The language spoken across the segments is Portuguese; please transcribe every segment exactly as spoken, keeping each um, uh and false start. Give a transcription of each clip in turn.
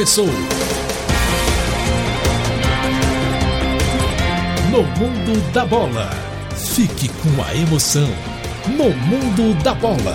começou. No Mundo da Bola. Fique com a emoção. No Mundo da Bola.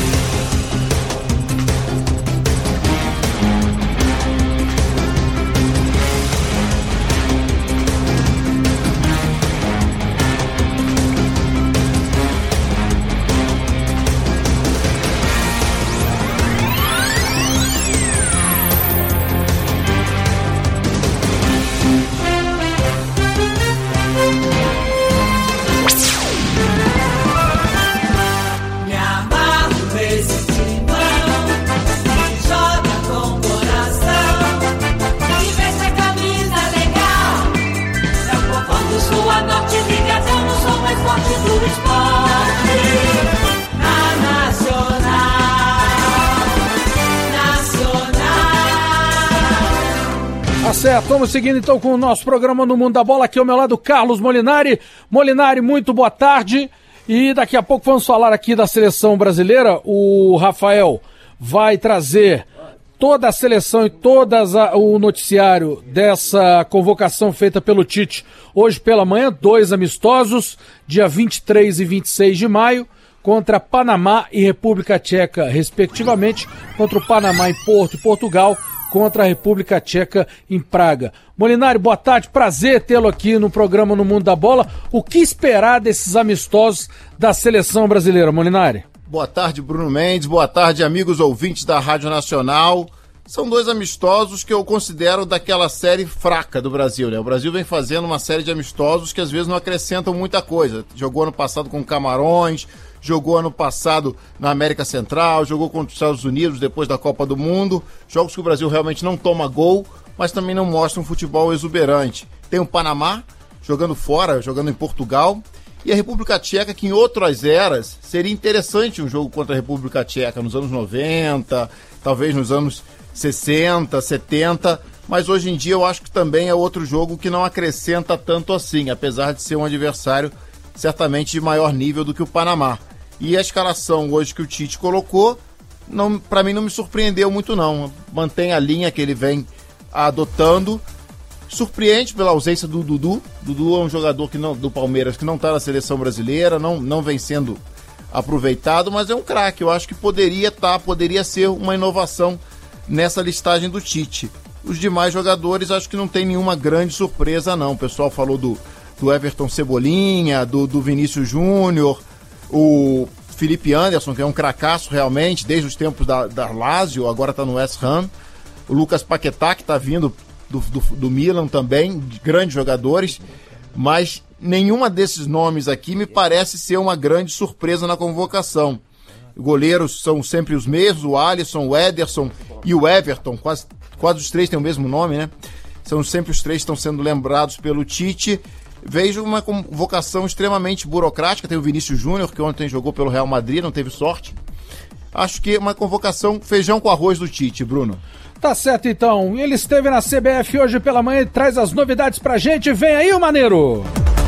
Certo, vamos seguindo então com o nosso programa no Mundo da Bola. Aqui ao meu lado, Carlos Molinari. Molinari, muito boa tarde. E daqui a pouco vamos falar aqui da seleção brasileira. O Rafael vai trazer toda a seleção e todo o noticiário dessa convocação feita pelo Tite hoje pela manhã. Dois amistosos, dia vinte e três e vinte e seis de maio, contra Panamá e República Tcheca, respectivamente. Contra o Panamá em Porto e Portugal, contra a República Tcheca em Praga. Molinari, boa tarde, prazer tê-lo aqui no programa No Mundo da Bola. O que esperar desses amistosos da seleção brasileira, Molinari? Boa tarde, Bruno Mendes, boa tarde, amigos ouvintes da Rádio Nacional. São dois amistosos que eu considero daquela série fraca do Brasil, né? O Brasil vem fazendo uma série de amistosos que às vezes não acrescentam muita coisa. Jogou ano passado com Camarões, jogou ano passado na América Central, jogou contra os Estados Unidos depois da Copa do Mundo. Jogos que o Brasil realmente não toma gol, mas também não mostra um futebol exuberante. Tem o Panamá jogando fora, jogando em Portugal, e a República Tcheca, que em outras eras seria interessante um jogo contra a República Tcheca nos anos noventa, talvez nos anos sessenta, setenta, mas hoje em dia eu acho que também é outro jogo que não acrescenta tanto assim, apesar de ser um adversário certamente de maior nível do que o Panamá. E a escalação hoje que o Tite colocou, para mim não me surpreendeu muito não. Mantém a linha que ele vem adotando. Surpreende pela ausência do Dudu. Dudu é um jogador que não, do Palmeiras que não está na seleção brasileira, não, não vem sendo aproveitado, mas é um craque. Eu acho que poderia estar, poderia ser uma inovação nessa listagem do Tite. Os demais jogadores acho que não tem nenhuma grande surpresa não. O pessoal falou do, do Everton Cebolinha, do, do Vinícius Júnior, o Felipe Anderson, que é um cracaço realmente, desde os tempos da, da Lazio, agora está no West Ham. O Lucas Paquetá, que está vindo do, do, do Milan também, grandes jogadores, mas nenhuma desses nomes aqui me parece ser uma grande surpresa na convocação. Goleiros são sempre os mesmos, o Alisson, o Ederson e o Everton, quase, quase os três têm o mesmo nome, né? São sempre os três que estão sendo lembrados pelo Tite. Vejo uma convocação extremamente burocrática, tem o Vinícius Júnior, que ontem jogou pelo Real Madrid, não teve sorte. Acho que uma convocação feijão com arroz do Tite, Bruno. Tá certo então, ele esteve na C B F hoje pela manhã e traz as novidades pra gente. Vem aí o Maneiro!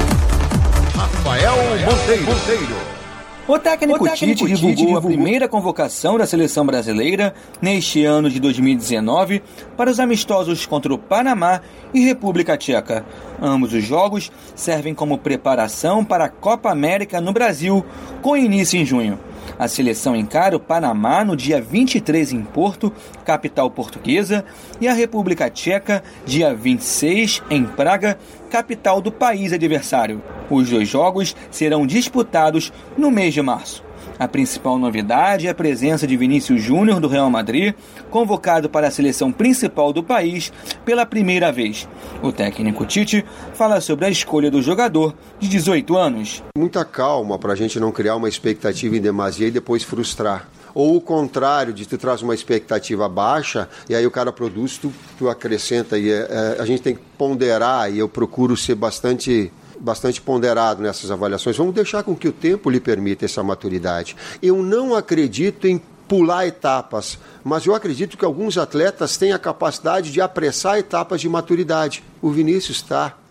Rafael Monteiro. O técnico, o técnico Tite divulgou, divulgou a primeira convocação da seleção brasileira neste ano de dois mil e dezenove para os amistosos contra o Panamá e República Tcheca. Ambos os jogos servem como preparação para a Copa América no Brasil, com início em junho. A seleção encara o Panamá no dia vinte e três em Porto, capital portuguesa, e a República Tcheca dia vinte e seis em Praga, capital do país adversário. Os dois jogos serão disputados no mês de março. A principal novidade é a presença de Vinícius Júnior do Real Madrid, convocado para a seleção principal do país pela primeira vez. O técnico Tite fala sobre a escolha do jogador de dezoito anos. Muita calma para a gente não criar uma expectativa em demasia e depois frustrar. Ou o contrário, de tu traz uma expectativa baixa e aí o cara produz, tu, tu acrescenta. E é, a gente tem que ponderar, e eu procuro ser bastante... bastante ponderado nessas avaliações. Vamos deixar com que o tempo lhe permita essa maturidade. Eu não acredito em pular etapas, mas eu acredito que alguns atletas têm a capacidade de apressar etapas de maturidade. O Vinícius está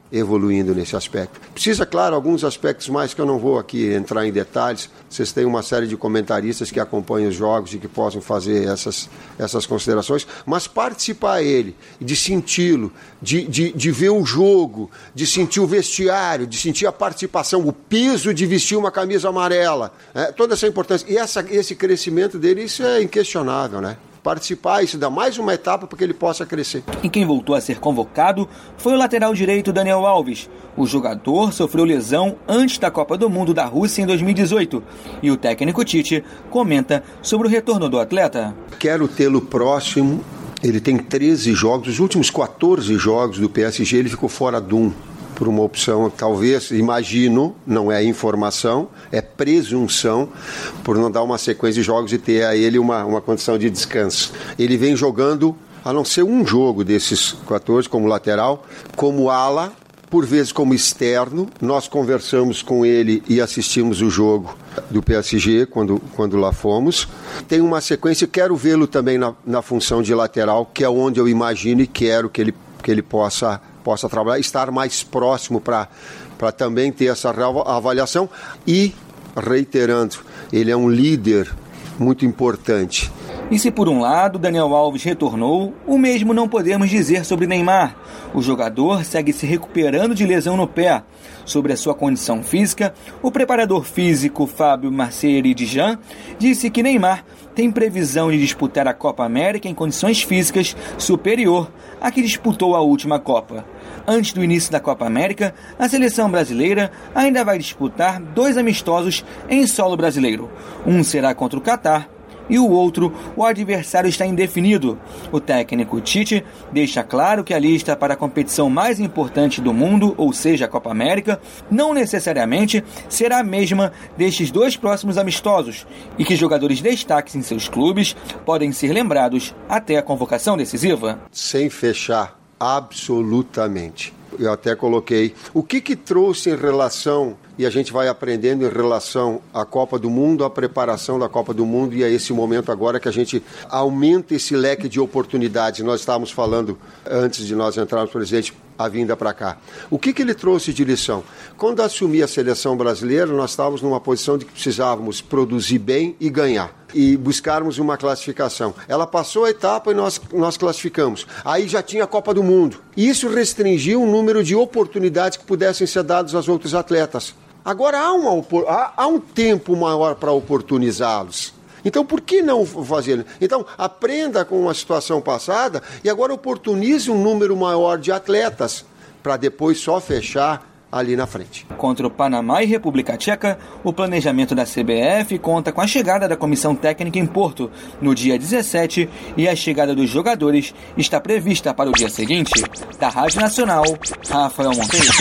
evoluindo nesse aspecto. Precisa, claro, alguns aspectos mais que eu não vou aqui entrar em detalhes. Vocês têm uma série de comentaristas que acompanham os jogos e que possam fazer essas, essas considerações, mas participar ele, de senti-lo, de, de, de ver o jogo, de sentir o vestiário, de sentir a participação, o peso de vestir uma camisa amarela, é, toda essa importância. E essa, esse crescimento dele, isso é inquestionável, né? Participar, isso dá mais uma etapa para que ele possa crescer. E quem voltou a ser convocado foi o lateral direito Daniel Alves. O jogador sofreu lesão antes da Copa do Mundo da Rússia em dois mil e dezoito. E o técnico Tite comenta sobre o retorno do atleta. Quero tê-lo próximo. Ele tem treze jogos. Os últimos quatorze jogos do P S G ele ficou fora de um. Por uma opção, talvez, imagino, não é informação, é presunção, por não dar uma sequência de jogos e ter a ele uma, uma condição de descanso. Ele vem jogando, a não ser um jogo desses quatorze, como lateral, como ala, por vezes como externo. Nós conversamos com ele e assistimos o jogo do P S G quando, quando lá fomos. Tem uma sequência, quero vê-lo também na, na função de lateral, que é onde eu imagino e quero que ele, que ele possa... possa trabalhar, estar mais próximo para também ter essa avaliação. E, reiterando, ele é um líder muito importante. E se por um lado Daniel Alves retornou, o mesmo não podemos dizer sobre Neymar. O jogador segue se recuperando de lesão no pé. Sobre a sua condição física, o preparador físico Fábio Marceri-Dijan disse que Neymar tem previsão de disputar a Copa América em condições físicas superior à que disputou a última Copa. Antes do início da Copa América, a seleção brasileira ainda vai disputar dois amistosos em solo brasileiro. Um será contra o Catar e o outro, o adversário está indefinido. O técnico Tite deixa claro que a lista para a competição mais importante do mundo, ou seja, a Copa América, não necessariamente será a mesma destes dois próximos amistosos e que jogadores destaques em seus clubes podem ser lembrados até a convocação decisiva. Sem fechar, absolutamente. Eu até coloquei o que que trouxe em relação, e a gente vai aprendendo em relação à Copa do Mundo, à preparação da Copa do Mundo e a esse momento agora que a gente aumenta esse leque de oportunidades. Nós estávamos falando, antes de nós entrarmos, presidente, a vinda para cá. O que que ele trouxe de lição? Quando assumi a seleção brasileira, nós estávamos numa posição de que precisávamos produzir bem e ganhar. E buscarmos uma classificação. Ela passou a etapa e nós, nós classificamos. Aí já tinha a Copa do Mundo. E isso restringiu o número de oportunidades que pudessem ser dadas aos outros atletas. Agora há, uma, há, há um tempo maior para oportunizá-los. Então, por que não fazer? Então, aprenda com a situação passada e agora oportunize um número maior de atletas para depois só fechar ali na frente. Contra o Panamá e República Tcheca, o planejamento da C B F conta com a chegada da comissão técnica em Porto no dia dezessete e a chegada dos jogadores está prevista para o dia seguinte. Da Rádio Nacional, Rafael Monteiro.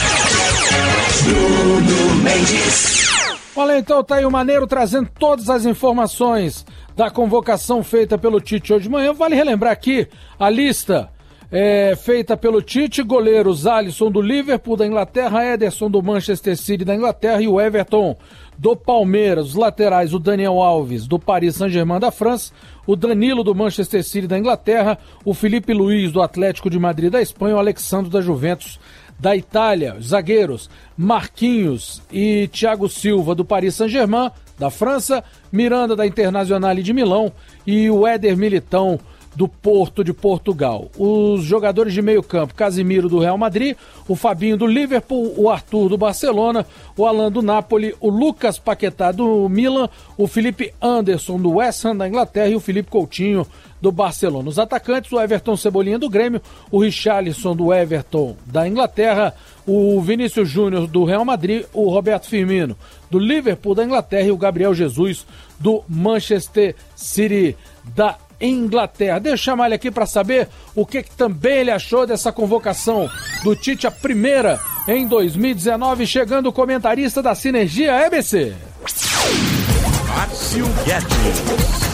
Olha, então tá aí o Maneiro trazendo todas as informações da convocação feita pelo Tite hoje de manhã. Vale relembrar aqui a lista é, feita pelo Tite: goleiros Alisson do Liverpool da Inglaterra, Ederson do Manchester City da Inglaterra e o Everton do Palmeiras. Os laterais, o Daniel Alves do Paris Saint-Germain da França, o Danilo do Manchester City da Inglaterra, o Felipe Luiz do Atlético de Madrid da Espanha, o Alexandre da Juventus da Itália. Os zagueiros Marquinhos e Thiago Silva do Paris Saint-Germain da França, Miranda da Internazionale de Milão e o Éder Militão do Porto de Portugal. Os jogadores de meio campo: Casemiro do Real Madrid, o Fabinho do Liverpool, o Arthur do Barcelona, o Alan do Napoli, o Lucas Paquetá do Milan, o Felipe Anderson do West Ham da Inglaterra e o Felipe Coutinho do Barcelona. Os atacantes: o Everton Cebolinha do Grêmio, o Richarlison do Everton da Inglaterra, o Vinícius Júnior do Real Madrid, o Roberto Firmino do Liverpool da Inglaterra e o Gabriel Jesus do Manchester City da Inglaterra. Deixa eu chamar ele aqui para saber o que, que também ele achou dessa convocação do Tite, a primeira em dois mil e dezenove. Chegando o comentarista da Sinergia E B C, Márcio Guedes.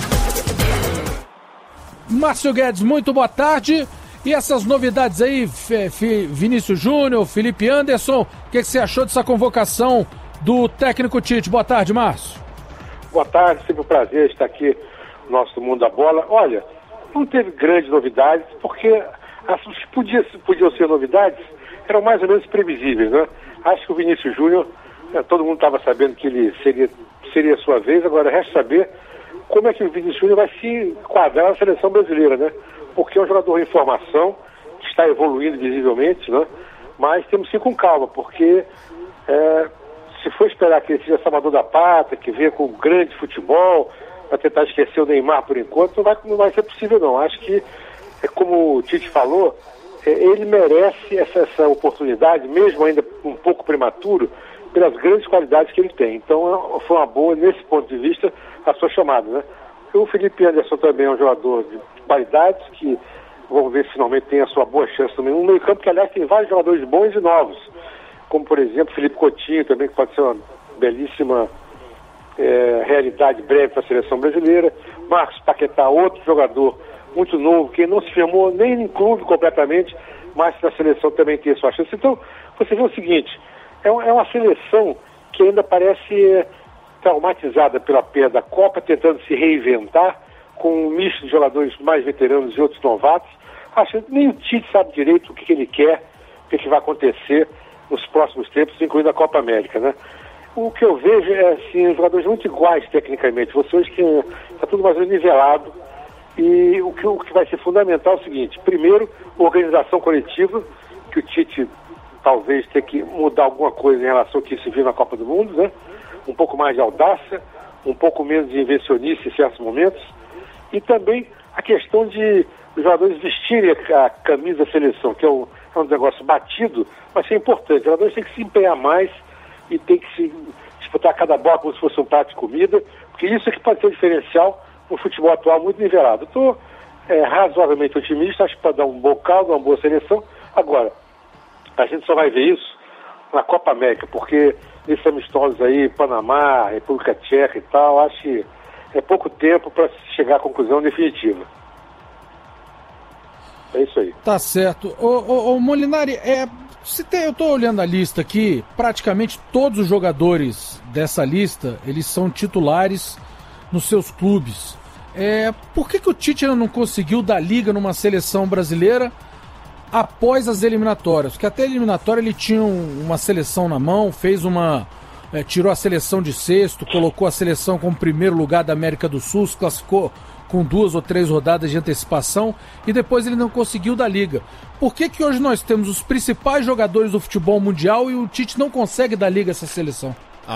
Márcio Guedes, muito boa tarde. E essas novidades aí, F- F- Vinícius Júnior, Felipe Anderson, o que, que você achou dessa convocação do técnico Tite? Boa tarde, Márcio. Boa tarde, sempre um prazer estar aqui no nosso Mundo da Bola. Olha, não teve grandes novidades, porque as, podia, podiam ser novidades, eram mais ou menos previsíveis, né? Acho que o Vinícius Júnior, é, todo mundo estava sabendo que ele seria, seria a sua vez, agora resta saber como é que o Vinícius Júnior vai se enquadrar na seleção brasileira, né? Porque é um jogador em formação, que está evoluindo visivelmente, né? Mas temos que ir com calma, porque é, se for esperar que ele seja salvador da pátria, que venha com grande futebol, para tentar esquecer o Neymar por enquanto, não vai, não vai ser possível não. Acho que, é como o Tite falou, é, ele merece essa, essa oportunidade, mesmo ainda um pouco prematuro, pelas grandes qualidades que ele tem. Então foi uma boa, nesse ponto de vista, a sua chamada, né? O Felipe Anderson também é um jogador de qualidades, que vamos ver se finalmente tem a sua boa chance também. Um meio campo que, aliás, tem vários jogadores bons e novos, como, por exemplo, Felipe Coutinho também, que pode ser uma belíssima é, realidade breve para a seleção brasileira. Marcos Paquetá, outro jogador muito novo, que não se firmou nem em clube completamente, mas na seleção também tem a sua chance. Então, você vê o seguinte, é uma seleção que ainda parece traumatizada pela perda da Copa, tentando se reinventar, com um misto de jogadores mais veteranos e outros novatos. Acho que nem o Tite sabe direito o que, que ele quer, o que, que vai acontecer nos próximos tempos, incluindo a Copa América, né? O que eu vejo é, assim, jogadores muito iguais tecnicamente. Você hoje que está tudo mais nivelado, e o que, o que vai ser fundamental é o seguinte: primeiro, organização coletiva, que o Tite talvez tenha que mudar alguma coisa em relação ao que se viu na Copa do Mundo, né? Um pouco mais de audácia, um pouco menos de invencionice em certos momentos, e também a questão de os jogadores vestirem a, a camisa da seleção, que é um, é um negócio batido, mas é importante. Os jogadores têm que se empenhar mais e tem que se disputar cada bola como se fosse um prato de comida, porque isso é que pode ser o diferencial no futebol atual muito nivelado. Estou é, razoavelmente otimista, acho que pode dar um bom caldo, uma boa seleção. Agora, a gente só vai ver isso na Copa América, porque esses amistosos aí, Panamá, República Tcheca e tal, acho que é pouco tempo para chegar à conclusão definitiva. É isso aí. Tá certo. Ô, ô, ô Molinari, é, se tem, eu tô olhando a lista aqui, praticamente todos os jogadores dessa lista, eles são titulares nos seus clubes. É, por que que o Tite ainda não conseguiu dar liga numa seleção brasileira após as eliminatórias? Porque até a eliminatória ele tinha um, uma seleção na mão, fez uma... É, tirou a seleção de sexto, colocou a seleção como primeiro lugar da América do Sul, se classificou com duas ou três rodadas de antecipação e depois ele não conseguiu dar liga. Por que que hoje nós temos os principais jogadores do futebol mundial e o Tite não consegue dar liga a essa seleção?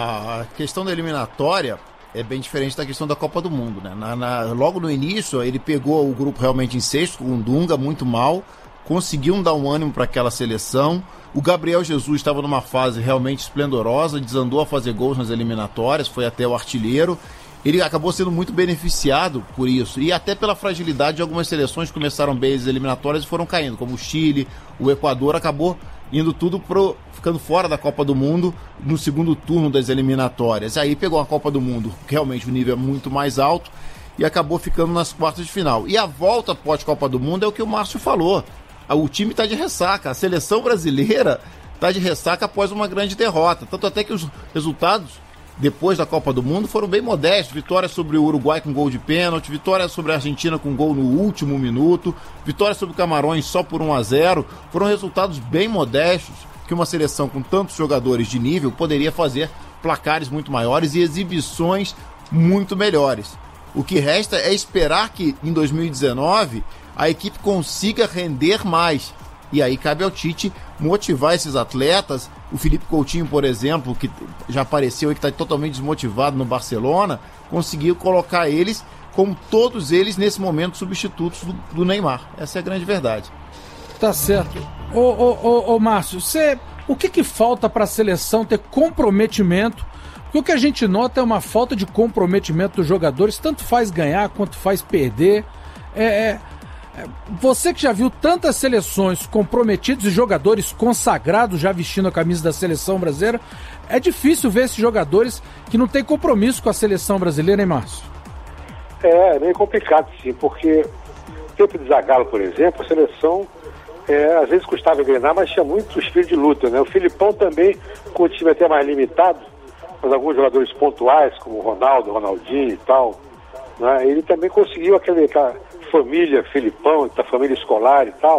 A questão da eliminatória é bem diferente da questão da Copa do Mundo, né? Na, na, logo no início ele pegou o grupo realmente em sexto, com o Dunga muito mal, conseguiu dar um ânimo para aquela seleção. O Gabriel Jesus estava numa fase realmente esplendorosa, desandou a fazer gols nas eliminatórias, foi até o artilheiro. Ele acabou sendo muito beneficiado por isso, e até pela fragilidade de algumas seleções que começaram bem as eliminatórias e foram caindo, como o Chile, o Equador, acabou indo tudo pro, ficando fora da Copa do Mundo no segundo turno das eliminatórias. Aí pegou a Copa do Mundo, que realmente o nível é muito mais alto, e acabou ficando nas quartas de final. E a volta pós-Copa do Mundo é o que o Márcio falou. O time está de ressaca, a seleção brasileira está de ressaca após uma grande derrota. Tanto até que os resultados depois da Copa do Mundo foram bem modestos. Vitória sobre o Uruguai com gol de pênalti, vitória sobre a Argentina com gol no último minuto, vitória sobre o Camarões só por um a zero. Foram resultados bem modestos que uma seleção com tantos jogadores de nível poderia fazer placares muito maiores e exibições muito melhores. O que resta é esperar que em dois mil e dezenove a equipe consiga render mais. E aí cabe ao Tite motivar esses atletas. O Felipe Coutinho, por exemplo, que já apareceu e que está totalmente desmotivado no Barcelona, conseguiu colocar eles, como todos eles, nesse momento, substitutos do, do Neymar. Essa é a grande verdade. Tá certo. Ô, ô, ô, ô Márcio, cê, o que, que falta para a seleção ter comprometimento? Porque o que a gente nota é uma falta de comprometimento dos jogadores, tanto faz ganhar quanto faz perder. É... é... Você que já viu tantas seleções comprometidas e jogadores consagrados já vestindo a camisa da seleção brasileira, é difícil ver esses jogadores que não têm compromisso com a seleção brasileira, hein, Márcio? É, é meio complicado sim, porque o tempo de Zagallo, por exemplo, a seleção é, às vezes custava engrenar, mas tinha muito espírito de luta, né? O Filipão também, com o time até mais limitado, mas alguns jogadores pontuais, como o Ronaldo, Ronaldinho e tal, né? Ele também conseguiu aquele... aquela família Filipão, da família escolar e tal,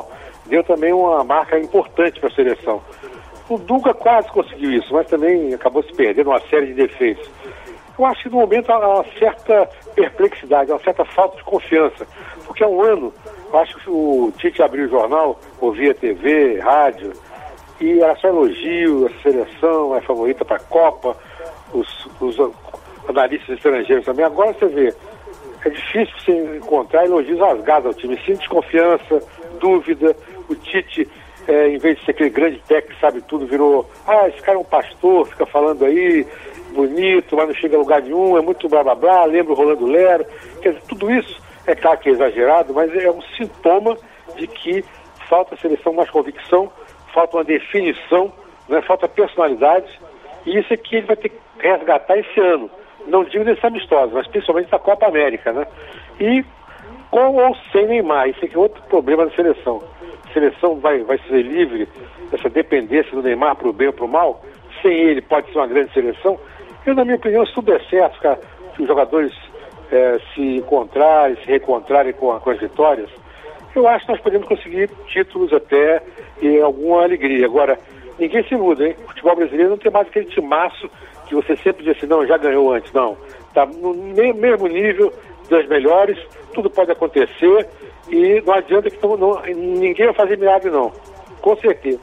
deu também uma marca importante para a seleção. O Dunga quase conseguiu isso, mas também acabou se perdendo uma série de defeitos. Eu acho que no momento há uma certa perplexidade, uma certa falta de confiança, porque há um ano, eu acho que o Tite abriu o jornal, ouvia T V, rádio, e era só elogio, a seleção é favorita para a Copa, os, os analistas estrangeiros também. Agora você vê, é difícil você encontrar elogios rasgados ao time, sim, desconfiança, dúvida. O Tite, é, em vez de ser aquele grande técnico que sabe tudo, virou, ah, esse cara é um pastor, fica falando aí, bonito, mas não chega a lugar nenhum, é muito blá blá blá, lembra o Rolando Lero. Quer dizer, tudo isso, é claro que é exagerado, mas é um sintoma de que falta a seleção mais convicção, falta uma definição, né, falta personalidade, e isso é que ele vai ter que resgatar esse ano. Não digo nesse amistoso, mas principalmente na Copa América, né? E com ou sem Neymar, isso aqui é outro problema da seleção. A seleção vai, vai ser livre dessa dependência do Neymar para o bem ou para o mal. Sem ele pode ser uma grande seleção. Eu, na minha opinião, se tudo der certo, cara, que os jogadores é, se encontrarem, se reencontrarem com, com as vitórias, eu acho que nós podemos conseguir títulos até e alguma alegria. Agora, ninguém se iluda, hein? O futebol brasileiro não tem mais aquele timaço que você sempre diz assim, não, já ganhou antes. Não, está no mesmo nível das melhores, tudo pode acontecer e não adianta que não, não, ninguém vai fazer milagre, não. Com certeza.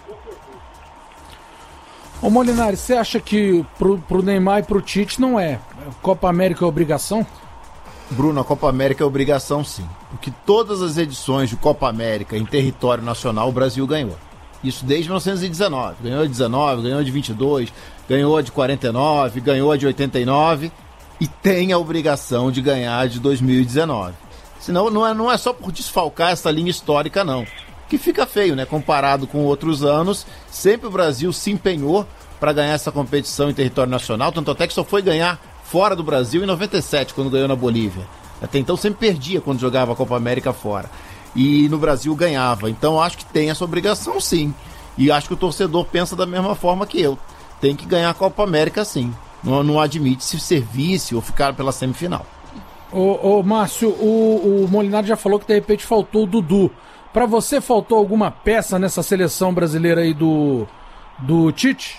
Ô Molinari, você acha que pro, pro Neymar e pro Tite não é? Copa América é obrigação? Bruno, a Copa América é obrigação, sim. Porque todas as edições de Copa América em território nacional o Brasil ganhou. Isso desde mil novecentos e dezenove. Ganhou de dezenove, ganhou de vinte e dois, ganhou de quarenta e nove, ganhou de oitenta e nove e tem a obrigação de ganhar de dois mil e dezenove. Senão não é, não é só por desfalcar essa linha histórica, não. Que fica feio, né? Comparado com outros anos, sempre o Brasil se empenhou para ganhar essa competição em território nacional, tanto até que só foi ganhar fora do Brasil em noventa e sete, quando ganhou na Bolívia. Até então sempre perdia quando jogava a Copa América fora. E no Brasil ganhava. Então acho que tem essa obrigação, sim. E acho que o torcedor pensa da mesma forma que eu. Tem que ganhar a Copa América, sim. Não, não admite se ser vice ou ficar pela semifinal. Ô, ô Márcio, o, o Molinari já falou que de repente faltou o Dudu. Pra você faltou alguma peça nessa seleção brasileira aí do, do Tite?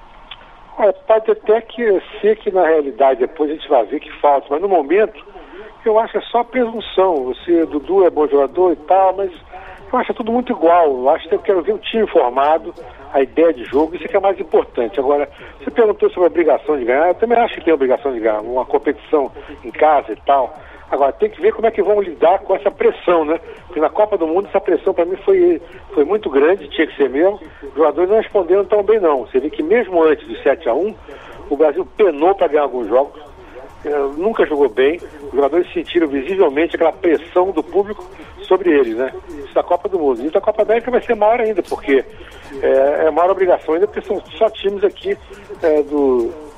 É, pode até que ser que na realidade depois a gente vai ver que falta, mas no momento eu acho que é só presunção. Você, Dudu é bom jogador e tal, mas eu acho que é tudo muito igual. Eu acho que eu quero ver o time formado, a ideia de jogo, isso é que é mais importante. Agora, você perguntou sobre a obrigação de ganhar, eu também acho que tem a obrigação de ganhar, uma competição em casa e tal. Agora, tem que ver como é que vão lidar com essa pressão, né? Porque na Copa do Mundo essa pressão para mim foi, foi muito grande, tinha que ser mesmo. Os jogadores não responderam tão bem, não. Você vê que mesmo antes do sete a um, o Brasil penou para ganhar alguns jogos, uh, nunca jogou bem. Os jogadores sentiram visivelmente aquela pressão do público sobre eles, né? Isso da Copa do Mundo. E da Copa América vai ser maior ainda, porque é, é maior obrigação ainda, porque são só times aqui é, do...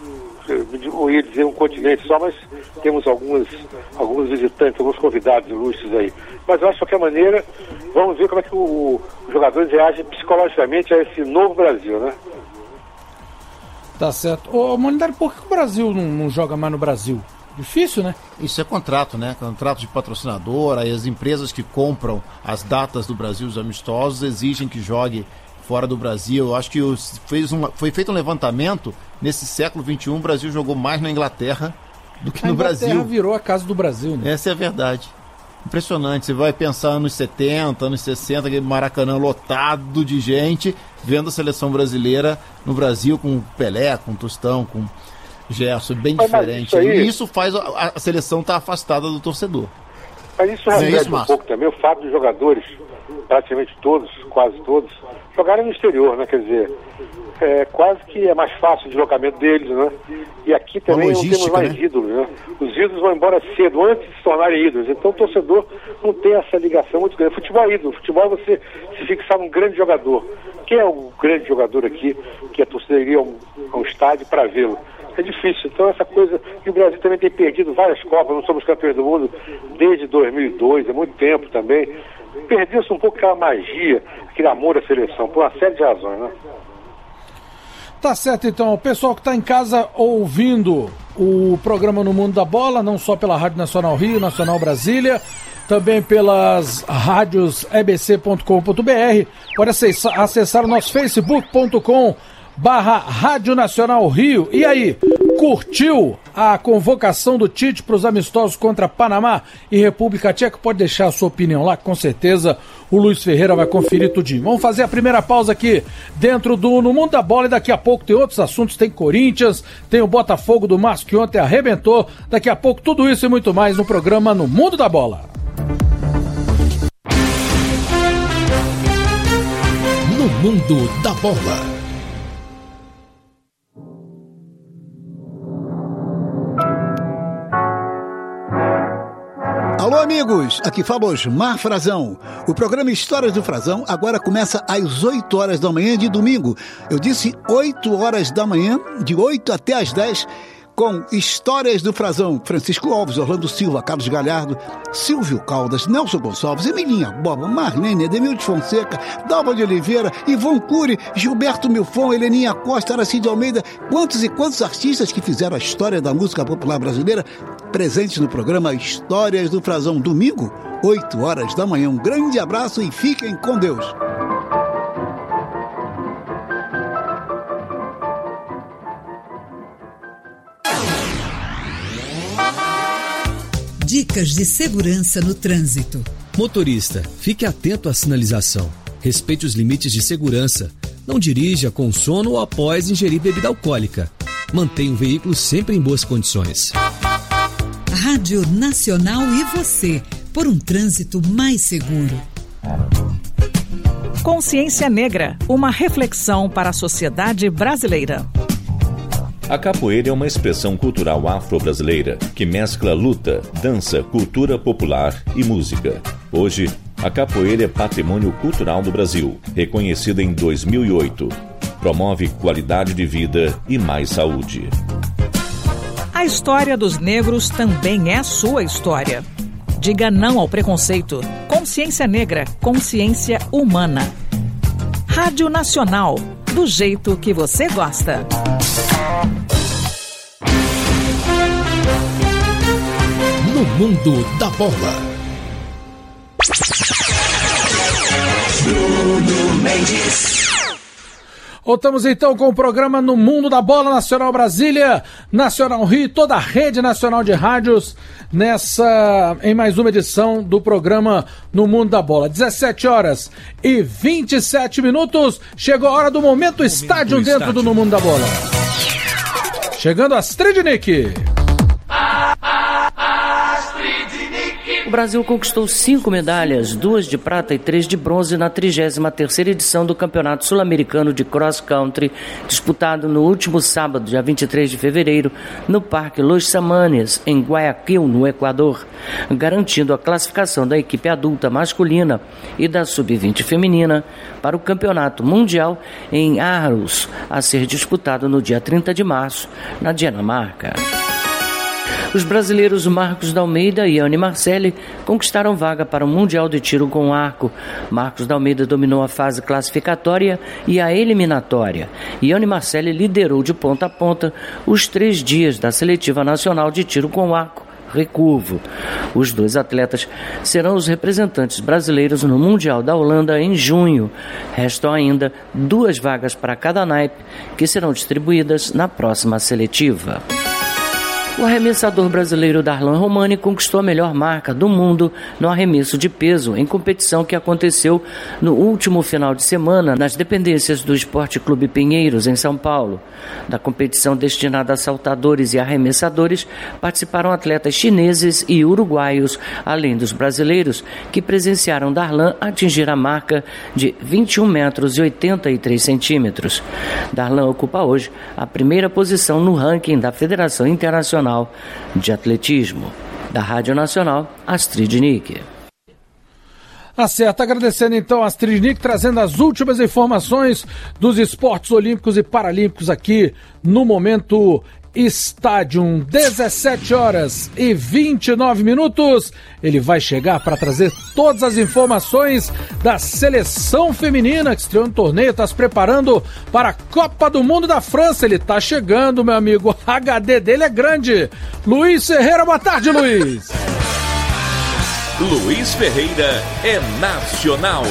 eu ia dizer um continente só, mas temos algumas, alguns visitantes, alguns convidados ilustres aí. Mas eu acho que de qualquer maneira, vamos ver como é que o, os jogadores reagem psicologicamente a esse novo Brasil, né? Tá certo. Ô, Molinari, por que o Brasil não, não joga mais no Brasil? Difícil, né? Isso é contrato, né? Contrato de patrocinador, aí as empresas que compram as datas do Brasil, os amistosos, exigem que jogue fora do Brasil. Eu acho que os, fez uma, foi feito um levantamento, nesse século vinte e um o Brasil jogou mais na Inglaterra do que a no Inglaterra Brasil. Virou a casa do Brasil, né? Essa é a verdade. Impressionante, você vai pensar anos setenta, anos sessenta, aquele Maracanã lotado de gente, vendo a seleção brasileira no Brasil com Pelé, com Tostão, com Gerson, bem mas, diferente. Mas isso aí... E isso faz a, a seleção estar tá afastada do torcedor. Mas isso reflete um pouco também o fato dos jogadores, praticamente todos, quase todos, jogarem no exterior, né? Quer dizer, é, quase que é mais fácil o deslocamento deles, né? E aqui também não temos mais né? ídolos, né? Os ídolos vão embora cedo, antes de se tornarem ídolos. Então o torcedor não tem essa ligação muito grande. Futebol é ídolo. Futebol é você se fixar num grande jogador. Quem é o grande jogador aqui que a torcida iria a um, a um estádio para vê-lo? É difícil. Então essa coisa... E o Brasil também tem perdido várias Copas, não somos campeões do mundo desde dois mil e dois, há muito tempo também. Perdeu-se um pouco aquela magia, aquele amor à seleção, por uma série de razões, né? Tá certo, então. O pessoal que está em casa ouvindo o programa No Mundo da Bola, não só pela Rádio Nacional Rio, Nacional Brasília, também pelas rádios e b c ponto com ponto b r. Pode acessar, acessar o nosso facebook ponto com barra Rádio Nacional Rio. E aí, curtiu a convocação do Tite para os amistosos contra Panamá e República Tcheca? Pode deixar a sua opinião lá, com certeza o Luiz Ferreira vai conferir tudinho. Vamos fazer a primeira pausa aqui dentro do No Mundo da Bola e daqui a pouco tem outros assuntos, tem Corinthians, tem o Botafogo do Márcio que ontem arrebentou. Daqui a pouco tudo isso e muito mais no programa No Mundo da Bola. No Mundo da Bola. Alô, amigos, aqui fala Osmar Frazão. O programa Histórias do Frazão agora começa às oito horas da manhã de domingo. Eu disse oito horas da manhã, de oito até às dez, com Histórias do Frazão. Francisco Alves, Orlando Silva, Carlos Galhardo, Silvio Caldas, Nelson Gonçalves, Emilinha Boba, Marlene, Edemilde Fonseca, Dalva de Oliveira, Ivon Cury, Gilberto Milfon, Heleninha Costa, Aracide Almeida. Quantos e quantos artistas que fizeram a história da música popular brasileira presentes no programa Histórias do Frazão, domingo, oito horas da manhã. Um grande abraço e fiquem com Deus. Dicas de segurança no trânsito. Motorista, fique atento à sinalização. Respeite os limites de segurança. Não dirija com sono ou após ingerir bebida alcoólica. Mantenha o veículo sempre em boas condições. Rádio Nacional e você, por um trânsito mais seguro. Consciência Negra, uma reflexão para a sociedade brasileira. A capoeira é uma expressão cultural afro-brasileira que mescla luta, dança, cultura popular e música. Hoje, a capoeira é patrimônio cultural do Brasil, reconhecida em dois mil e oito. Promove qualidade de vida e mais saúde. A história dos negros também é sua história. Diga não ao preconceito. Consciência Negra, consciência humana. Rádio Nacional, do jeito que você gosta. No Mundo da Bola. Bruno Mendes. Voltamos então com o programa No Mundo da Bola, Nacional Brasília, Nacional Rio, toda a rede nacional de rádios nessa, em mais uma edição do programa No Mundo da Bola. dezessete horas e vinte e sete minutos, chegou a hora do Momento, Momento Estádio dentro estádio. do No Mundo da Bola. Chegando Astrid Nick. O Brasil conquistou cinco medalhas, duas de prata e três de bronze na trigésima terceira edição do Campeonato Sul-Americano de Cross Country, disputado no último sábado, dia vinte e três de fevereiro, no Parque Los Samanes, em Guayaquil, no Equador, garantindo a classificação da equipe adulta masculina e da sub vinte feminina para o Campeonato Mundial em Aarhus, a ser disputado no dia trinta de março, na Dinamarca. Os brasileiros Marcos D'Almeida e Iane Marcelli conquistaram vaga para o Mundial de Tiro com Arco. Marcos D'Almeida dominou a fase classificatória e a eliminatória. Iane Marcelli liderou de ponta a ponta os três dias da Seletiva Nacional de Tiro com Arco recurvo. Os dois atletas serão os representantes brasileiros no Mundial da Holanda em junho. Restam ainda duas vagas para cada naipe, que serão distribuídas na próxima seletiva. O arremessador brasileiro Darlan Romani conquistou a melhor marca do mundo no arremesso de peso em competição que aconteceu no último final de semana nas dependências do Esporte Clube Pinheiros, em São Paulo. Da competição destinada a saltadores e arremessadores, participaram atletas chineses e uruguaios, além dos brasileiros, que presenciaram Darlan atingir a marca de vinte e um metros e oitenta e três centímetros. Darlan ocupa hoje a primeira posição no ranking da Federação Internacional de Atletismo. Da Rádio Nacional, Astrid Nick. Tá certo, agradecendo então a Astrid Nick, trazendo as últimas informações dos esportes olímpicos e paralímpicos aqui no Momento Estádio. Dezessete horas e vinte e nove minutos. Ele vai chegar para trazer todas as informações da seleção feminina que estreou no torneio, está se preparando para a Copa do Mundo da França. Ele está chegando, meu amigo. O H D dele é grande. Luiz Ferreira, boa tarde, Luiz. Luiz Ferreira é nacional.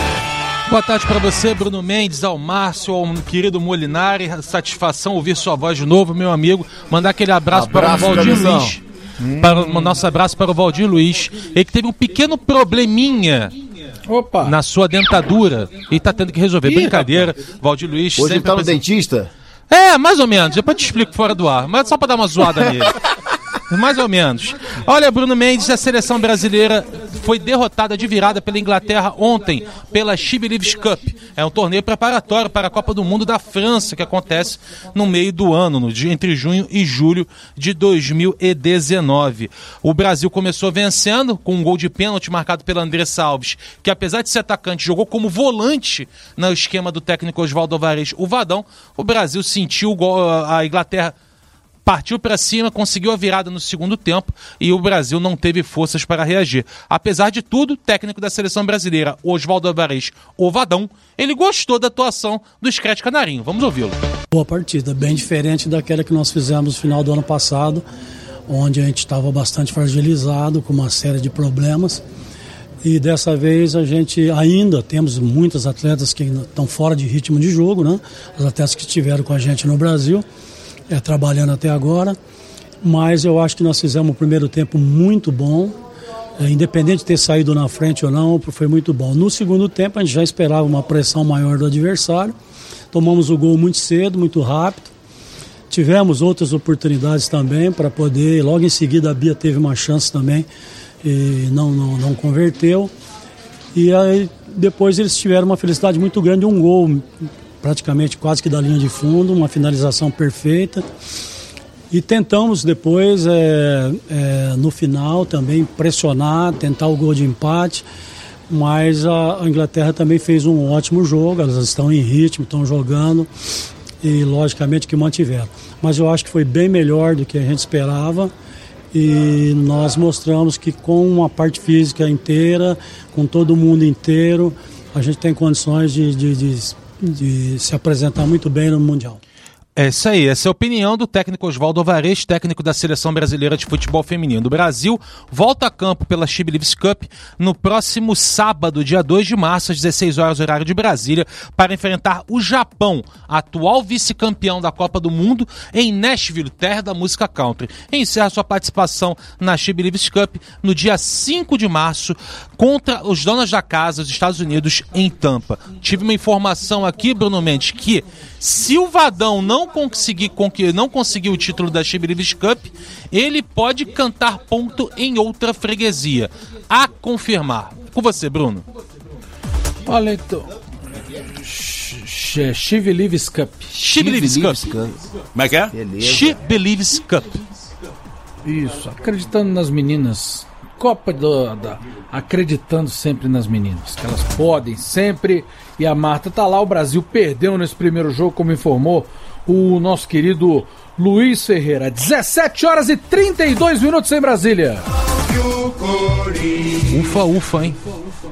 Boa tarde para você, Bruno Mendes, ao Márcio, ao querido Molinari. Satisfação ouvir sua voz de novo, meu amigo. Mandar aquele abraço, abraço para o Valdir Luiz. Hum. Para o nosso abraço para o Valdir Luiz. Ele que teve um pequeno probleminha Opa. na sua dentadura e está tendo que resolver. Ih, Brincadeira, rapaz. Valdir Luiz. Hoje ele tá no dentista? É, mais ou menos. Depois te explico fora do ar. Mas só para dar uma zoada nele. Mais ou menos. Olha, Bruno Mendes, a seleção brasileira foi derrotada de virada pela Inglaterra ontem, pela She Believes Cup. É um torneio preparatório para a Copa do Mundo da França, que acontece no meio do ano, no dia, entre junho e julho de dois mil e dezenove. O Brasil começou vencendo com um gol de pênalti marcado pela Andressa Alves, que apesar de ser atacante, jogou como volante no esquema do técnico Oswaldo Alvarez, o Vadão. O Brasil sentiu o gol, a Inglaterra partiu para cima, conseguiu a virada no segundo tempo e o Brasil não teve forças para reagir. Apesar de tudo, o técnico da seleção brasileira, Oswaldo Alvarez, o Vadão, ele gostou da atuação do Screte Canarinho. Vamos ouvi-lo. Boa partida, bem diferente daquela que nós fizemos no final do ano passado, onde a gente estava bastante fragilizado, com uma série de problemas. E dessa vez a gente ainda temos muitos atletas que estão fora de ritmo de jogo, né? Os atletas que estiveram com a gente no Brasil. É, trabalhando até agora, mas eu acho que nós fizemos um primeiro tempo muito bom, é, independente de ter saído na frente ou não, foi muito bom. No segundo tempo a gente já esperava uma pressão maior do adversário, tomamos o gol muito cedo, muito rápido, tivemos outras oportunidades também para poder, logo em seguida a Bia teve uma chance também e não, não, não converteu, e aí depois eles tiveram uma felicidade muito grande, um gol praticamente quase que da linha de fundo, uma finalização perfeita. E tentamos depois, é, é, no final, também pressionar, tentar o gol de empate, mas a, a Inglaterra também fez um ótimo jogo, elas estão em ritmo, estão jogando e logicamente que mantiveram. Mas eu acho que foi bem melhor do que a gente esperava e nós mostramos que com uma parte física inteira, com todo mundo inteiro, a gente tem condições de, de, de de se apresentar muito bem no Mundial. É isso aí, essa é a opinião do técnico Oswaldo Alvarez, técnico da Seleção Brasileira de Futebol Feminino. O Brasil volta a campo pela She Believes Cup no próximo sábado, dia dois de março, às dezesseis horas, horário de Brasília, para enfrentar o Japão, atual vice-campeão da Copa do Mundo, em Nashville, terra da música country. E encerra sua participação na She Believes Cup no dia cinco de março, contra os donos da casa, os Estados Unidos, em Tampa. Tive uma informação aqui, Bruno Mendes, que se o Vadão não conseguir, não conseguir o título da She Believes Cup, ele pode cantar ponto em outra freguesia. A confirmar. Com você, Bruno. Olha, então. She Believes Cup. She Believes Cup. Como é que é? She Believes Cup. Isso, acreditando nas meninas. Copa do, da, acreditando sempre nas meninas, que elas podem sempre, e a Marta tá lá. O Brasil perdeu nesse primeiro jogo, como informou o nosso querido Luiz Ferreira. dezessete horas e trinta e dois minutos em Brasília. Ufa, ufa, hein?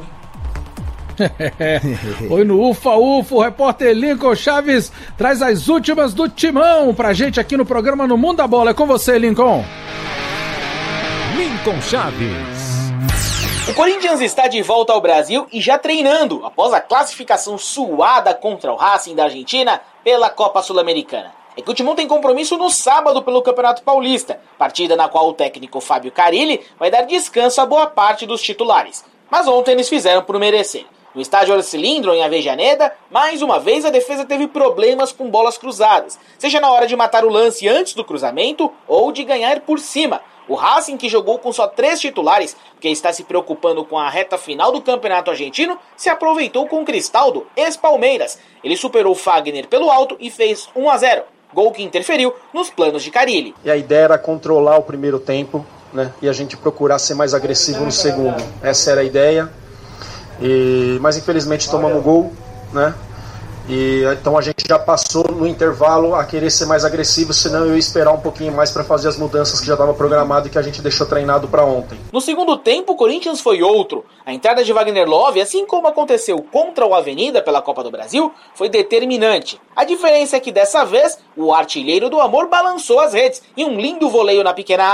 Oi no Ufa Ufa, o repórter Lincoln Chaves traz as últimas do Timão pra gente aqui no programa No Mundo da Bola. É com você, Lincoln. Lincoln Chaves. O Corinthians está de volta ao Brasil e já treinando após a classificação suada contra o Racing da Argentina pela Copa Sul-Americana. É que o Timão tem compromisso no sábado pelo Campeonato Paulista, partida na qual o técnico Fábio Carille vai dar descanso a boa parte dos titulares. Mas ontem eles fizeram por merecer. No estádio Orcilindro, em Avejaneda, mais uma vez a defesa teve problemas com bolas cruzadas, seja na hora de matar o lance antes do cruzamento ou de ganhar por cima. O Racing, que jogou com só três titulares, porque está se preocupando com a reta final do Campeonato Argentino, se aproveitou com o Cristaldo, ex-Palmeiras. Ele superou o Fagner pelo alto e fez um a zero, gol que interferiu nos planos de Carille. E a ideia era controlar o primeiro tempo, né, e a gente procurar ser mais agressivo no segundo. Essa era a ideia, e, mas infelizmente tomamos gol, né? E então a gente já passou no intervalo a querer ser mais agressivo, senão eu ia esperar um pouquinho mais para fazer as mudanças que já estava programado e que a gente deixou treinado para ontem. No segundo tempo, o Corinthians foi outro. A entrada de Wagner Love, assim como aconteceu contra o Avenida pela Copa do Brasil, foi determinante. A diferença é que dessa vez, o artilheiro do amor balançou as redes em um lindo voleio na pequena área.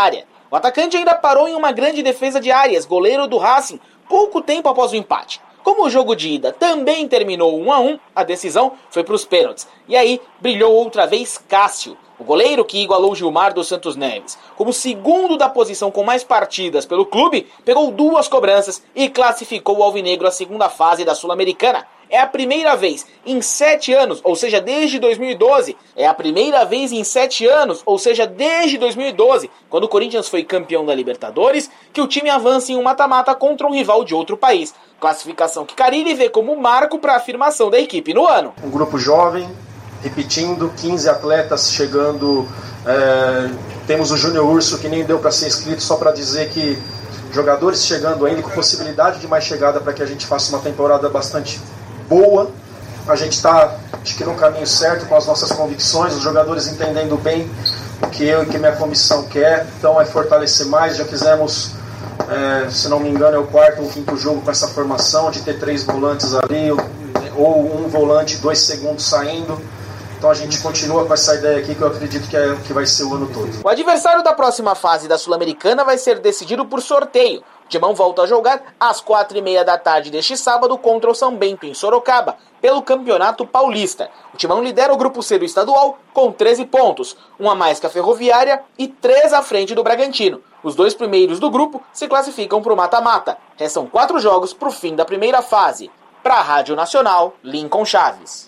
O atacante ainda parou em uma grande defesa de Arias, goleiro do Racing, pouco tempo após o empate. Como o jogo de ida também terminou um a um, a decisão foi para os pênaltis. E aí brilhou outra vez Cássio, o goleiro que igualou Gilmar dos Santos Neves. Como segundo da posição com mais partidas pelo clube, pegou duas cobranças e classificou o Alvinegro à segunda fase da Sul-Americana. É a primeira vez em sete anos, ou seja, desde dois mil e doze. É a primeira vez em sete anos, ou seja, desde dois mil e doze, quando o Corinthians foi campeão da Libertadores, que o time avança em um mata-mata contra um rival de outro país. Classificação que Carille vê como marco para a afirmação da equipe no ano. Um grupo jovem, repetindo, quinze atletas chegando. É, temos o Júnior Urso, que nem deu para ser inscrito, só para dizer que jogadores chegando ainda com possibilidade de mais chegada para que a gente faça uma temporada bastante boa. A gente está, acho que no caminho certo com as nossas convicções, os jogadores entendendo bem o que eu e que minha comissão quer, então é fortalecer mais. Já fizemos, é, se não me engano, é o quarto ou quinto jogo com essa formação de ter três volantes ali, ou um volante, dois segundos saindo. Então a gente continua com essa ideia aqui que eu acredito que, é, que vai ser o ano todo. O adversário da próxima fase da Sul-Americana vai ser decidido por sorteio. O Timão volta a jogar às quatro e meia da tarde deste sábado contra o São Bento, em Sorocaba, pelo Campeonato Paulista. O Timão lidera o Grupo C do estadual com treze pontos, um a mais que a Ferroviária e três à frente do Bragantino. Os dois primeiros do grupo se classificam para o mata-mata. Restam quatro jogos para o fim da primeira fase. Para a Rádio Nacional, Lincoln Chaves.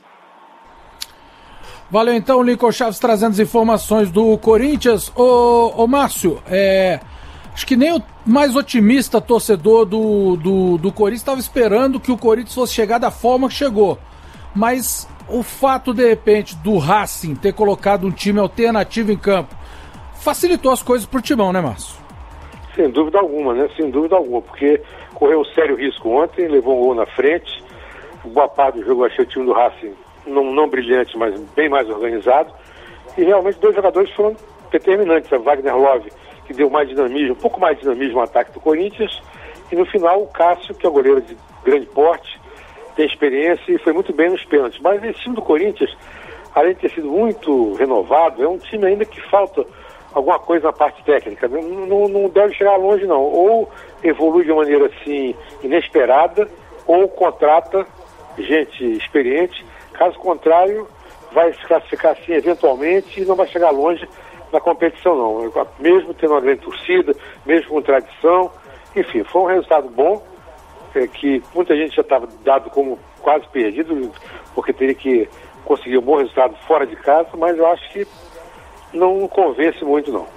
Valeu então, Lincoln Chaves, trazendo as informações do Corinthians. Ô, ô Márcio, é, acho que nem o mais otimista torcedor do, do, do Corinthians estava esperando que o Corinthians fosse chegar da forma que chegou. Mas o fato, de repente, do Racing ter colocado um time alternativo em campo facilitou as coisas pro Timão, né, Márcio? Sem dúvida alguma, né? Sem dúvida alguma, porque correu um sério risco ontem, levou um gol na frente. Boa parte do jogo eu achei o time do Racing não, não brilhante, mas bem mais organizado. E realmente dois jogadores foram determinantes. A Wagner Love, que deu mais dinamismo, um pouco mais de dinamismo no ataque do Corinthians. E no final o Cássio, que é um goleiro de grande porte, tem experiência e foi muito bem nos pênaltis. Mas esse time do Corinthians, além de ter sido muito renovado, é um time ainda que falta alguma coisa na parte técnica. Não, não, não deve chegar longe, não. Ou evolui de uma maneira assim inesperada, ou contrata gente experiente. Caso contrário, vai se classificar assim eventualmente e não vai chegar longe na competição, não. Mesmo tendo uma grande torcida, mesmo com tradição. Enfim, foi um resultado bom, é, que muita gente já estava dado como quase perdido, porque teria que conseguir um bom resultado fora de casa, mas eu acho que não convence muito, não.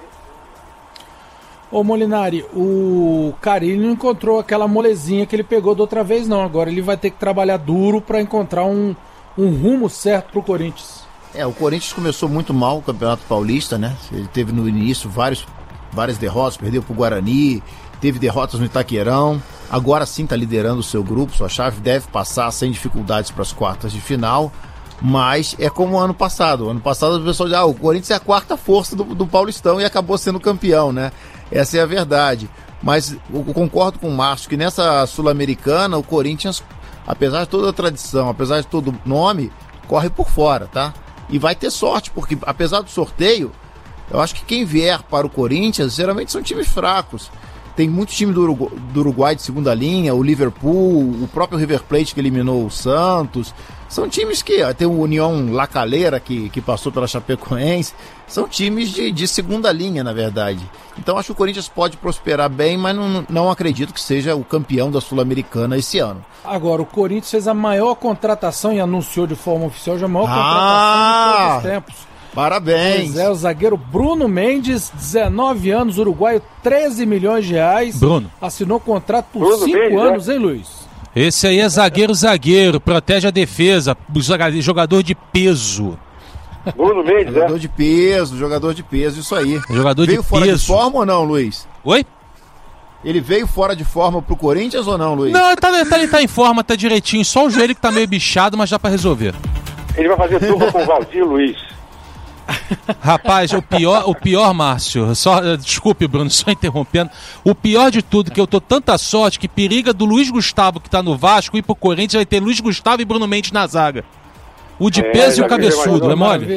Ô Molinari, o Carille não encontrou aquela molezinha que ele pegou da outra vez, não. Agora ele vai ter que trabalhar duro para encontrar um, um rumo certo pro Corinthians. É, o Corinthians começou muito mal o Campeonato Paulista, né? Ele teve no início vários, várias derrotas, perdeu pro Guarani, teve derrotas no Itaquerão. Agora sim está liderando o seu grupo, sua chave deve passar sem dificuldades para as quartas de final. Mas é como o ano passado. O ano passado o pessoal dizia, ah, o Corinthians é a quarta força do, do Paulistão e acabou sendo campeão, né? Essa é a verdade. Mas eu concordo com o Márcio que nessa Sul-Americana o Corinthians, apesar de toda a tradição, apesar de todo o nome, corre por fora, tá? E vai ter sorte, porque apesar do sorteio, eu acho que quem vier para o Corinthians geralmente são times fracos. Tem muito time do Uruguai, do Uruguai de segunda linha, o Liverpool, o próprio River Plate que eliminou o Santos. São times que, ó, tem o União La Calera que, que passou pela Chapecoense. São times de, de segunda linha, na verdade. Então acho que o Corinthians pode prosperar bem, mas não, não acredito que seja o campeão da Sul-Americana esse ano. Agora, o Corinthians fez a maior contratação e anunciou de forma oficial já a maior ah, contratação de todos os tempos. Parabéns! Pois é, o zagueiro Bruno Mendes, dezenove anos, uruguaio, treze milhões de reais. Bruno. Assinou contrato por cinco anos, hein, Luiz? Esse aí é zagueiro, zagueiro, protege a defesa, jogador de peso. Bruno Mendes, jogador é? de peso, jogador de peso, isso aí. Jogador veio de fora peso. de forma ou não, Luiz? Oi? Ele veio fora de forma pro Corinthians ou não, Luiz? Não, ele tá, ele tá em forma, tá direitinho, só o joelho que tá meio bichado, mas dá pra resolver. Ele vai fazer turma com o Valdir, Luiz. Rapaz, o pior, o pior, Márcio, só, desculpe, Bruno, só interrompendo, o pior de tudo, que eu tô tanta sorte que periga do Luiz Gustavo, que tá no Vasco, ir pro Corinthians, vai ter Luiz Gustavo e Bruno Mendes na zaga. O de é, peso e o cabeçudo, é mole? Maravilha.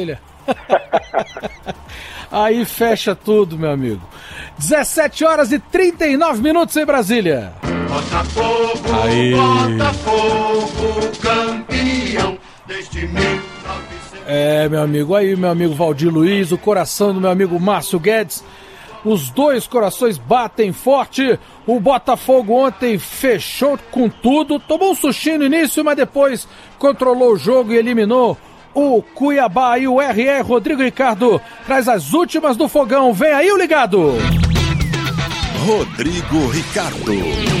Aí fecha tudo, meu amigo. dezessete horas e trinta e nove minutos em Brasília. Botafogo, Aí. Botafogo, campeão deste mil novecentos. É, meu amigo, aí meu amigo Valdir Luiz, o coração do meu amigo Márcio Guedes. Os dois corações batem forte. O Botafogo ontem fechou com tudo. Tomou um sustinho no início, mas depois controlou o jogo e eliminou o Cuiabá. E o R E Rodrigo Ricardo traz as últimas do fogão. Vem aí o ligado. Rodrigo Ricardo.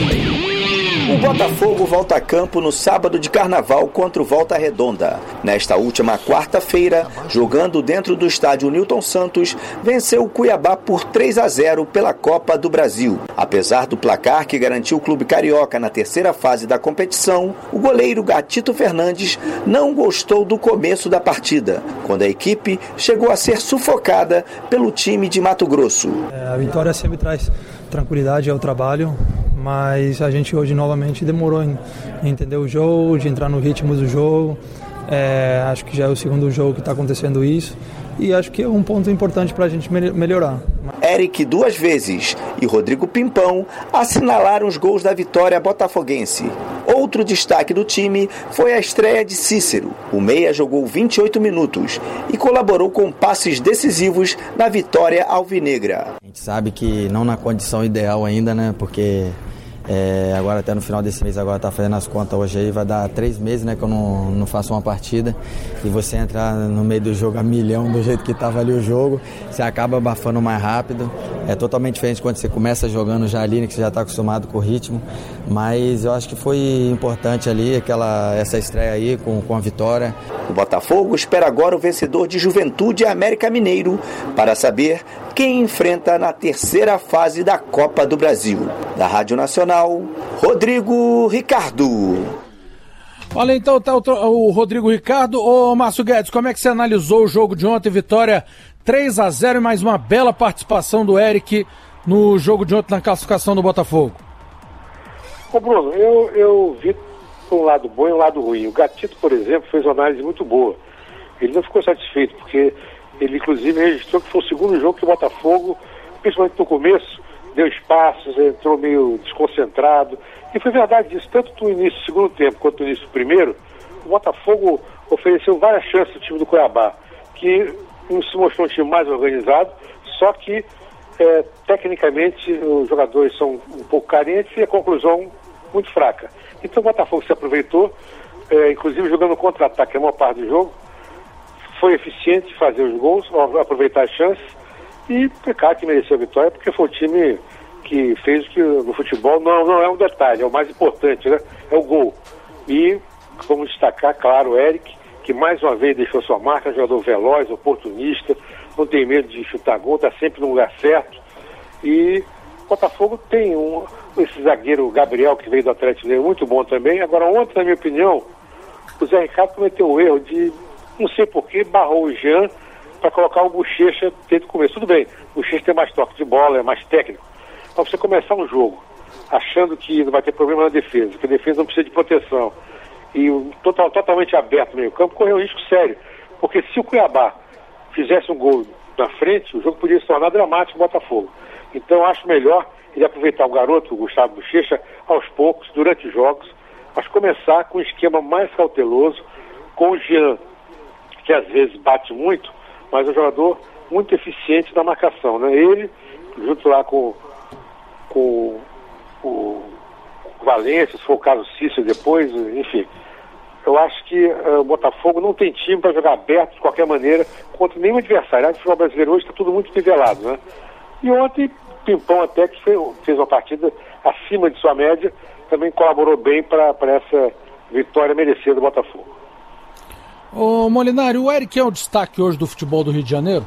O Botafogo volta a campo no sábado de carnaval contra o Volta Redonda. Nesta última quarta-feira, jogando dentro do estádio Newton Santos, venceu o Cuiabá por três a zero pela Copa do Brasil. Apesar do placar que garantiu o clube carioca na terceira fase da competição, o goleiro Gatito Fernandes não gostou do começo da partida, quando a equipe chegou a ser sufocada pelo time de Mato Grosso. É, a vitória sempre traz tranquilidade ao trabalho, mas a gente hoje novamente demorou em, em entender o jogo, de entrar no ritmo do jogo. É, acho que já é o segundo jogo que está acontecendo isso e acho que é um ponto importante para a gente melhorar. Eric duas vezes e Rodrigo Pimpão assinalaram os gols da vitória botafoguense. Outro destaque do time foi a estreia de Cícero. O meia jogou vinte e oito minutos e colaborou com passes decisivos na vitória alvinegra. A gente sabe que não na condição ideal ainda, né? Porque é, agora até no final desse mês, agora tá fazendo as contas hoje aí, vai dar três meses, né, que eu não, não faço uma partida, e você entrar no meio do jogo a milhão, do jeito que tava ali o jogo, você acaba abafando mais rápido. É totalmente diferente quando você começa jogando já ali, né, que você já tá acostumado com o ritmo, mas eu acho que foi importante ali aquela, essa estreia aí com, com a vitória. O Botafogo espera agora o vencedor de Juventude e América Mineiro para saber quem enfrenta na terceira fase da Copa do Brasil. Da Rádio Nacional, Rodrigo Ricardo. Olha, então tá o, o Rodrigo Ricardo. Ô Márcio Guedes, como é que você analisou o jogo de ontem? Vitória três a zero e mais uma bela participação do Eric no jogo de ontem na classificação do Botafogo. Ô Bruno, eu, eu vi um lado bom e um lado ruim. O Gatito, por exemplo, fez uma análise muito boa. Ele não ficou satisfeito, porque ele inclusive registrou que foi o segundo jogo que o Botafogo, principalmente no começo, deu espaços, entrou meio desconcentrado. E foi verdade isso, tanto no início do segundo tempo quanto no início do primeiro, o Botafogo ofereceu várias chances ao time do Cuiabá, que se mostrou um time mais organizado, só que é, tecnicamente os jogadores são um pouco carentes e a conclusão muito fraca. Então o Botafogo se aproveitou, é, inclusive jogando contra-ataque a maior parte do jogo, foi eficiente em fazer os gols, aproveitar as chances e pecar que mereceu a vitória, porque foi o time que fez o que no futebol não, não é um detalhe, é o mais importante, né? É o gol. E vamos destacar, claro, o Eric, que mais uma vez deixou sua marca, jogador veloz, oportunista, não tem medo de chutar gol, está sempre no lugar certo. E o Botafogo tem um, esse zagueiro Gabriel, que veio do Atlético Mineiro, muito bom também. Agora, ontem, na minha opinião, o Zé Ricardo cometeu o erro de, não sei porquê, barrou o Jean para colocar o Bochecha desde o começo. Tudo bem, o Bochecha tem mais toque de bola, é mais técnico. Para você começar um jogo achando que não vai ter problema na defesa, que a defesa não precisa de proteção, e total, totalmente aberto no meio campo, correu um risco sério. Porque se o Cuiabá fizesse um gol na frente, o jogo podia se tornar dramático no Botafogo. Então eu acho melhor ele aproveitar o garoto, o Gustavo Bochecha, aos poucos, durante os jogos, mas começar com um esquema mais cauteloso, com o Jean, que às vezes bate muito, mas é um jogador muito eficiente na marcação, né? Ele, junto lá com, com o Valência, se for o caso Cícero depois, enfim. Eu acho que uh, o Botafogo não tem time para jogar aberto de qualquer maneira contra nenhum adversário. O futebol brasileiro hoje está tudo muito nivelado, né? E ontem, Pimpão até que fez, fez uma partida acima de sua média, também colaborou bem para essa vitória merecida do Botafogo. Ô Molinari, o Eric é o destaque hoje do futebol do Rio de Janeiro?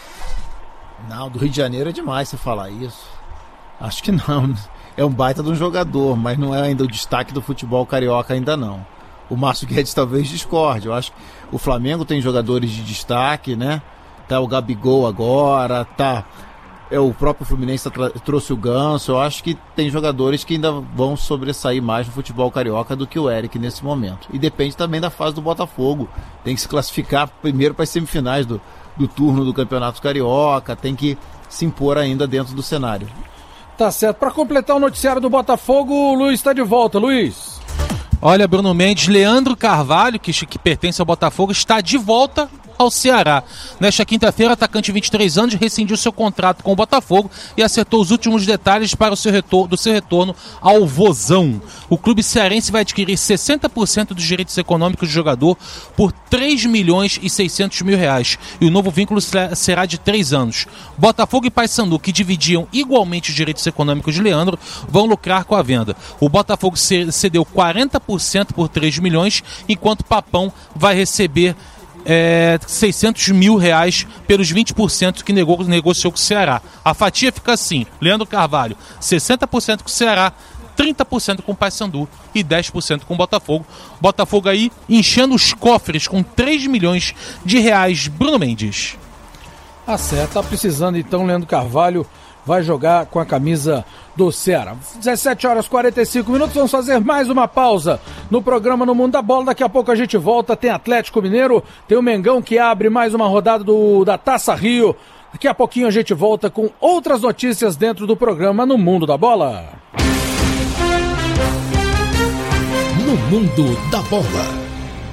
Não, do Rio de Janeiro é demais você falar isso. Acho que não. É um baita de um jogador, mas não é ainda o destaque do futebol carioca, ainda não. O Márcio Guedes talvez discorde. Eu acho que o Flamengo tem jogadores de destaque, né? Tá o Gabigol agora, tá... É, o próprio Fluminense tra- trouxe o Ganso. Eu acho que tem jogadores que ainda vão sobressair mais no futebol carioca do que o Eric nesse momento. E depende também da fase do Botafogo. Tem que se classificar primeiro para as semifinais do, do turno do Campeonato Carioca, tem que se impor ainda dentro do cenário. Tá certo. Para completar o noticiário do Botafogo, o Luiz está de volta. Luiz. Olha, Bruno Mendes, Leandro Carvalho, que, que pertence ao Botafogo, está de volta ao Ceará. Nesta quinta-feira, o atacante de vinte e três anos rescindiu seu contrato com o Botafogo e acertou os últimos detalhes para o seu retorno, do seu retorno ao Vozão. O clube cearense vai adquirir sessenta por cento dos direitos econômicos do jogador por três milhões e seiscentos mil reais. E o novo vínculo será de três anos. Botafogo e Paysandu, que dividiam igualmente os direitos econômicos de Leandro, vão lucrar com a venda. O Botafogo cedeu quarenta por cento por três milhões, enquanto Papão vai receber É, seiscentos mil reais pelos vinte por cento que nego, negociou com o Ceará. A fatia fica assim: Leandro Carvalho, sessenta por cento com o Ceará, trinta por cento com o Paysandu e dez por cento com o Botafogo. Botafogo aí enchendo os cofres com três milhões de reais. Bruno Mendes. Ah, certo, tá precisando então. Leandro Carvalho vai jogar com a camisa do Ceará. dezessete horas e quarenta e cinco minutos, vamos fazer mais uma pausa no programa No Mundo da Bola. Daqui a pouco a gente volta, tem Atlético Mineiro, tem o Mengão que abre mais uma rodada do, da Taça Rio. Daqui a pouquinho a gente volta com outras notícias dentro do programa No Mundo da Bola. No Mundo da Bola.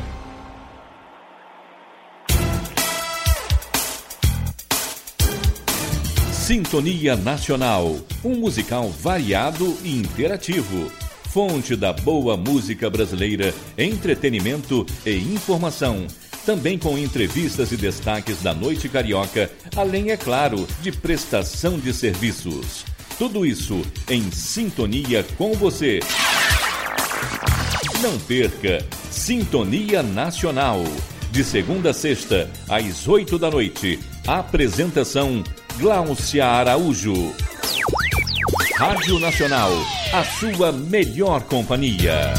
Sintonia Nacional, um musical variado e interativo. Fonte da boa música brasileira, entretenimento e informação. Também com entrevistas e destaques da noite carioca, além, é claro, de prestação de serviços. Tudo isso em sintonia com você. Não perca Sintonia Nacional. De segunda a sexta, às oito da noite. Apresentação Gláucia Araújo. Rádio Nacional, a sua melhor companhia.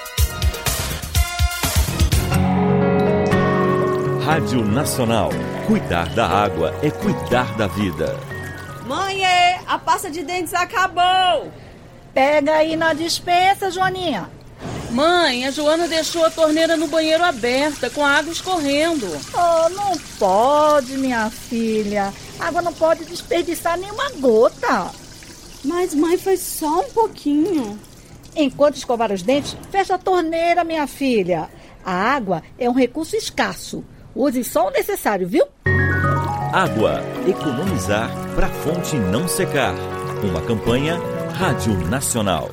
Rádio Nacional. Cuidar da água é cuidar da vida. Mãe, a pasta de dentes acabou. Pega aí na despensa, Joaninha. Mãe, a Joana deixou a torneira no banheiro aberta, com a água escorrendo. Oh, não pode, minha filha. A água não pode desperdiçar nenhuma gota. Mas, mãe, foi só um pouquinho. Enquanto escovar os dentes, fecha a torneira, minha filha. A água é um recurso escasso. Use só o necessário, viu? Água. Economizar para a fonte não secar. Uma campanha Rádio Nacional.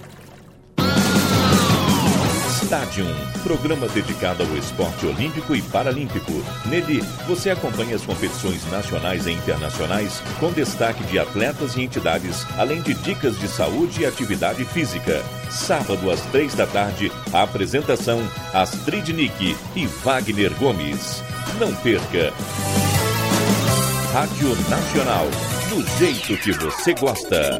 Stadium, programa dedicado ao esporte olímpico e paralímpico. Nele, você acompanha as competições nacionais e internacionais, com destaque de atletas e entidades, além de dicas de saúde e atividade física. Sábado, às três da tarde, a apresentação Astrid Nick e Wagner Gomes. Não perca! Rádio Nacional, do jeito que você gosta.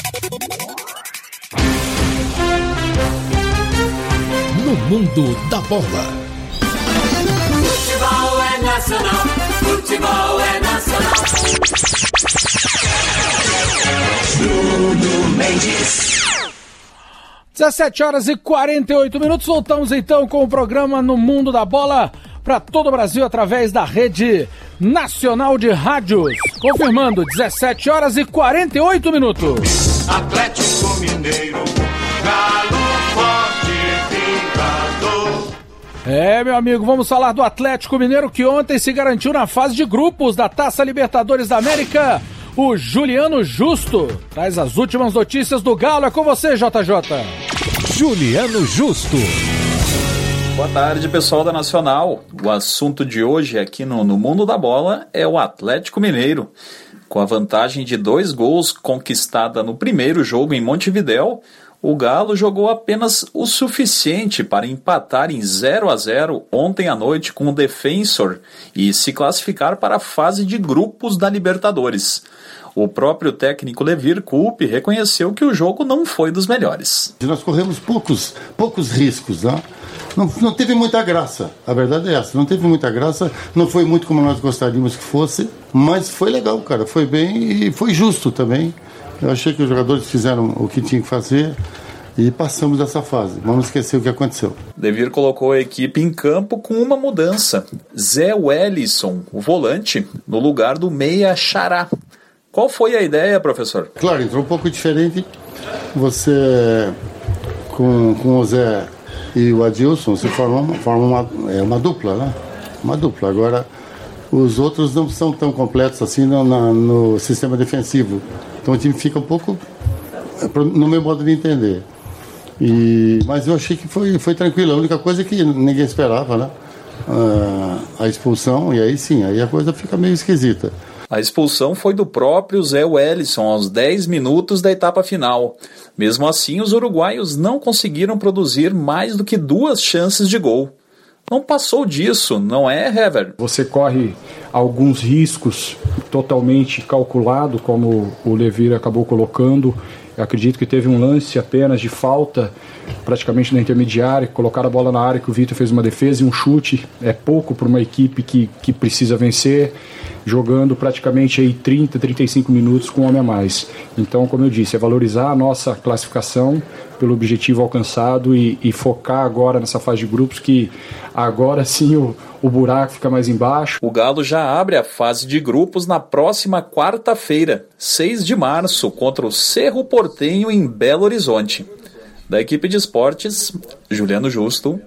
No Mundo da Bola. Futebol é nacional, futebol é nacional. Bruno Mendes. dezessete horas e quarenta e oito minutos, voltamos então com o programa No Mundo da Bola para todo o Brasil através da Rede Nacional de Rádios. Confirmando, dezessete horas e quarenta e oito minutos. Atlético Mineiro, Galo forte, vingador. É, meu amigo, vamos falar do Atlético Mineiro que ontem se garantiu na fase de grupos da Taça Libertadores da América. O Juliano Justo traz as últimas notícias do Galo. É com você, J J. Juliano Justo. Boa tarde, pessoal da Nacional. O assunto de hoje aqui no, no Mundo da Bola é o Atlético Mineiro. Com a vantagem de dois gols conquistada no primeiro jogo em Montevidéu, o Galo jogou apenas o suficiente para empatar em zero a zero ontem à noite com o Defensor e se classificar para a fase de grupos da Libertadores. O próprio técnico Levir Coupe reconheceu que o jogo não foi dos melhores. Nós corremos poucos, poucos riscos, né? Não, não teve muita graça, a verdade é essa, não teve muita graça, não foi muito como nós gostaríamos que fosse, mas foi legal, cara, foi bem e foi justo também. Eu achei que os jogadores fizeram o que tinham que fazer, e passamos dessa fase. Vamos esquecer o que aconteceu. Devir colocou a equipe em campo com uma mudança. Zé Wellison, o volante, no lugar do meia Xará. Qual foi a ideia, professor? Claro, entrou um pouco diferente. Você, com, com o Zé e o Adilson, você forma, uma, forma uma, é uma dupla, né? Uma dupla. Agora, os outros não são tão completos assim no, na, no sistema defensivo. Então o time fica um pouco, no meu modo de entender. E, mas eu achei que foi, foi tranquilo. A única coisa é que ninguém esperava, né? Ah, a expulsão, e aí sim, aí a coisa fica meio esquisita. A expulsão foi do próprio Zé Wellison aos dez minutos da etapa final. Mesmo assim, os uruguaios não conseguiram produzir mais do que duas chances de gol. Não passou disso, não é, Hever? Você corre alguns riscos totalmente calculado, como o Levir acabou colocando. Eu acredito que teve um lance apenas de falta, praticamente na intermediária, colocar a bola na área que o Vitor fez uma defesa e um chute. É pouco para uma equipe que, que precisa vencer, jogando praticamente aí trinta, trinta e cinco minutos com um homem a mais. Então, como eu disse, é valorizar a nossa classificação pelo objetivo alcançado e, e focar agora nessa fase de grupos, que agora sim o, o buraco fica mais embaixo. O Galo já abre a fase de grupos na próxima quarta-feira, seis de março, contra o Cerro Porteño em Belo Horizonte. Da equipe de esportes, Juliano Justo.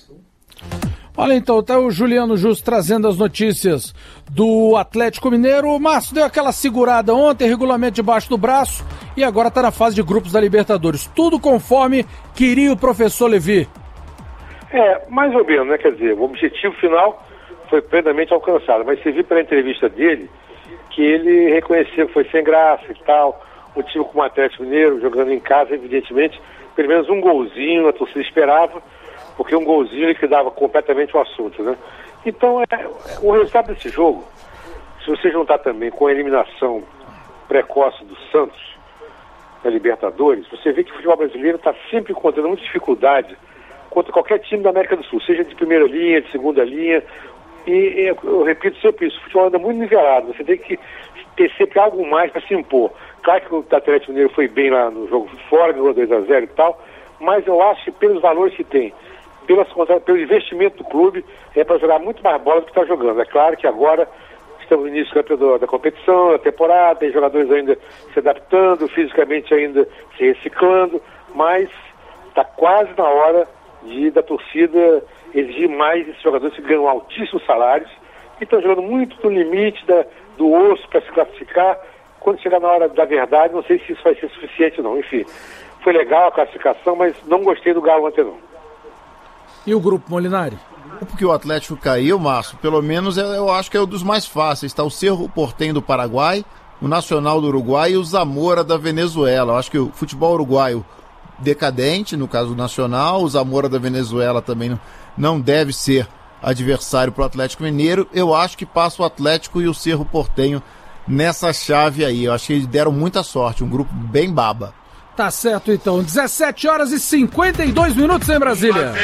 Olha, então, tá o Juliano Justo trazendo as notícias do Atlético Mineiro. O Márcio deu aquela segurada ontem, regulamento debaixo do braço, e agora está na fase de grupos da Libertadores. Tudo conforme queria o professor Levi. É, mais ou menos, né? Quer dizer, o objetivo final foi plenamente alcançado, mas você viu pela entrevista dele que ele reconheceu que foi sem graça e tal. O time com o Atlético Mineiro, jogando em casa, evidentemente, pelo menos um golzinho a torcida esperava, porque um golzinho liquidava completamente o assunto, né? Então, é, o resultado desse jogo, se você juntar também com a eliminação precoce do Santos na Libertadores, você vê que o futebol brasileiro está sempre encontrando muita dificuldade contra qualquer time da América do Sul, seja de primeira linha, de segunda linha, e, e eu repito sempre isso, o futebol anda muito nivelado, você tem que ter sempre algo mais para se impor. Claro que o Atlético Mineiro foi bem lá no jogo fora, ganhou dois a zero e tal, mas eu acho que pelos valores que tem, Pelas, pelo investimento do clube, é para jogar muito mais bola do que está jogando. É claro que agora estamos no início da, da competição, da temporada, tem jogadores ainda se adaptando, fisicamente ainda se reciclando, mas está quase na hora de, da torcida exigir mais esses jogadores que ganham altíssimos salários e estão jogando muito no limite da, do osso para se classificar. Quando chegar na hora da verdade, não sei se isso vai ser suficiente ou não. Enfim, foi legal a classificação, mas não gostei do Galo ontem não. E o grupo, Molinari? O grupo que o Atlético caiu, Márcio, pelo menos eu acho que é um dos mais fáceis. Está o Cerro Porteño do Paraguai, o Nacional do Uruguai e o Zamora da Venezuela. Eu acho que o futebol uruguaio decadente, no caso do Nacional, o Zamora da Venezuela também não deve ser adversário para o Atlético Mineiro. Eu acho que passa o Atlético e o Cerro Porteño nessa chave aí. Eu acho que eles deram muita sorte, um grupo bem baba. Tá certo, então. dezessete horas e cinquenta e dois minutos em Brasília.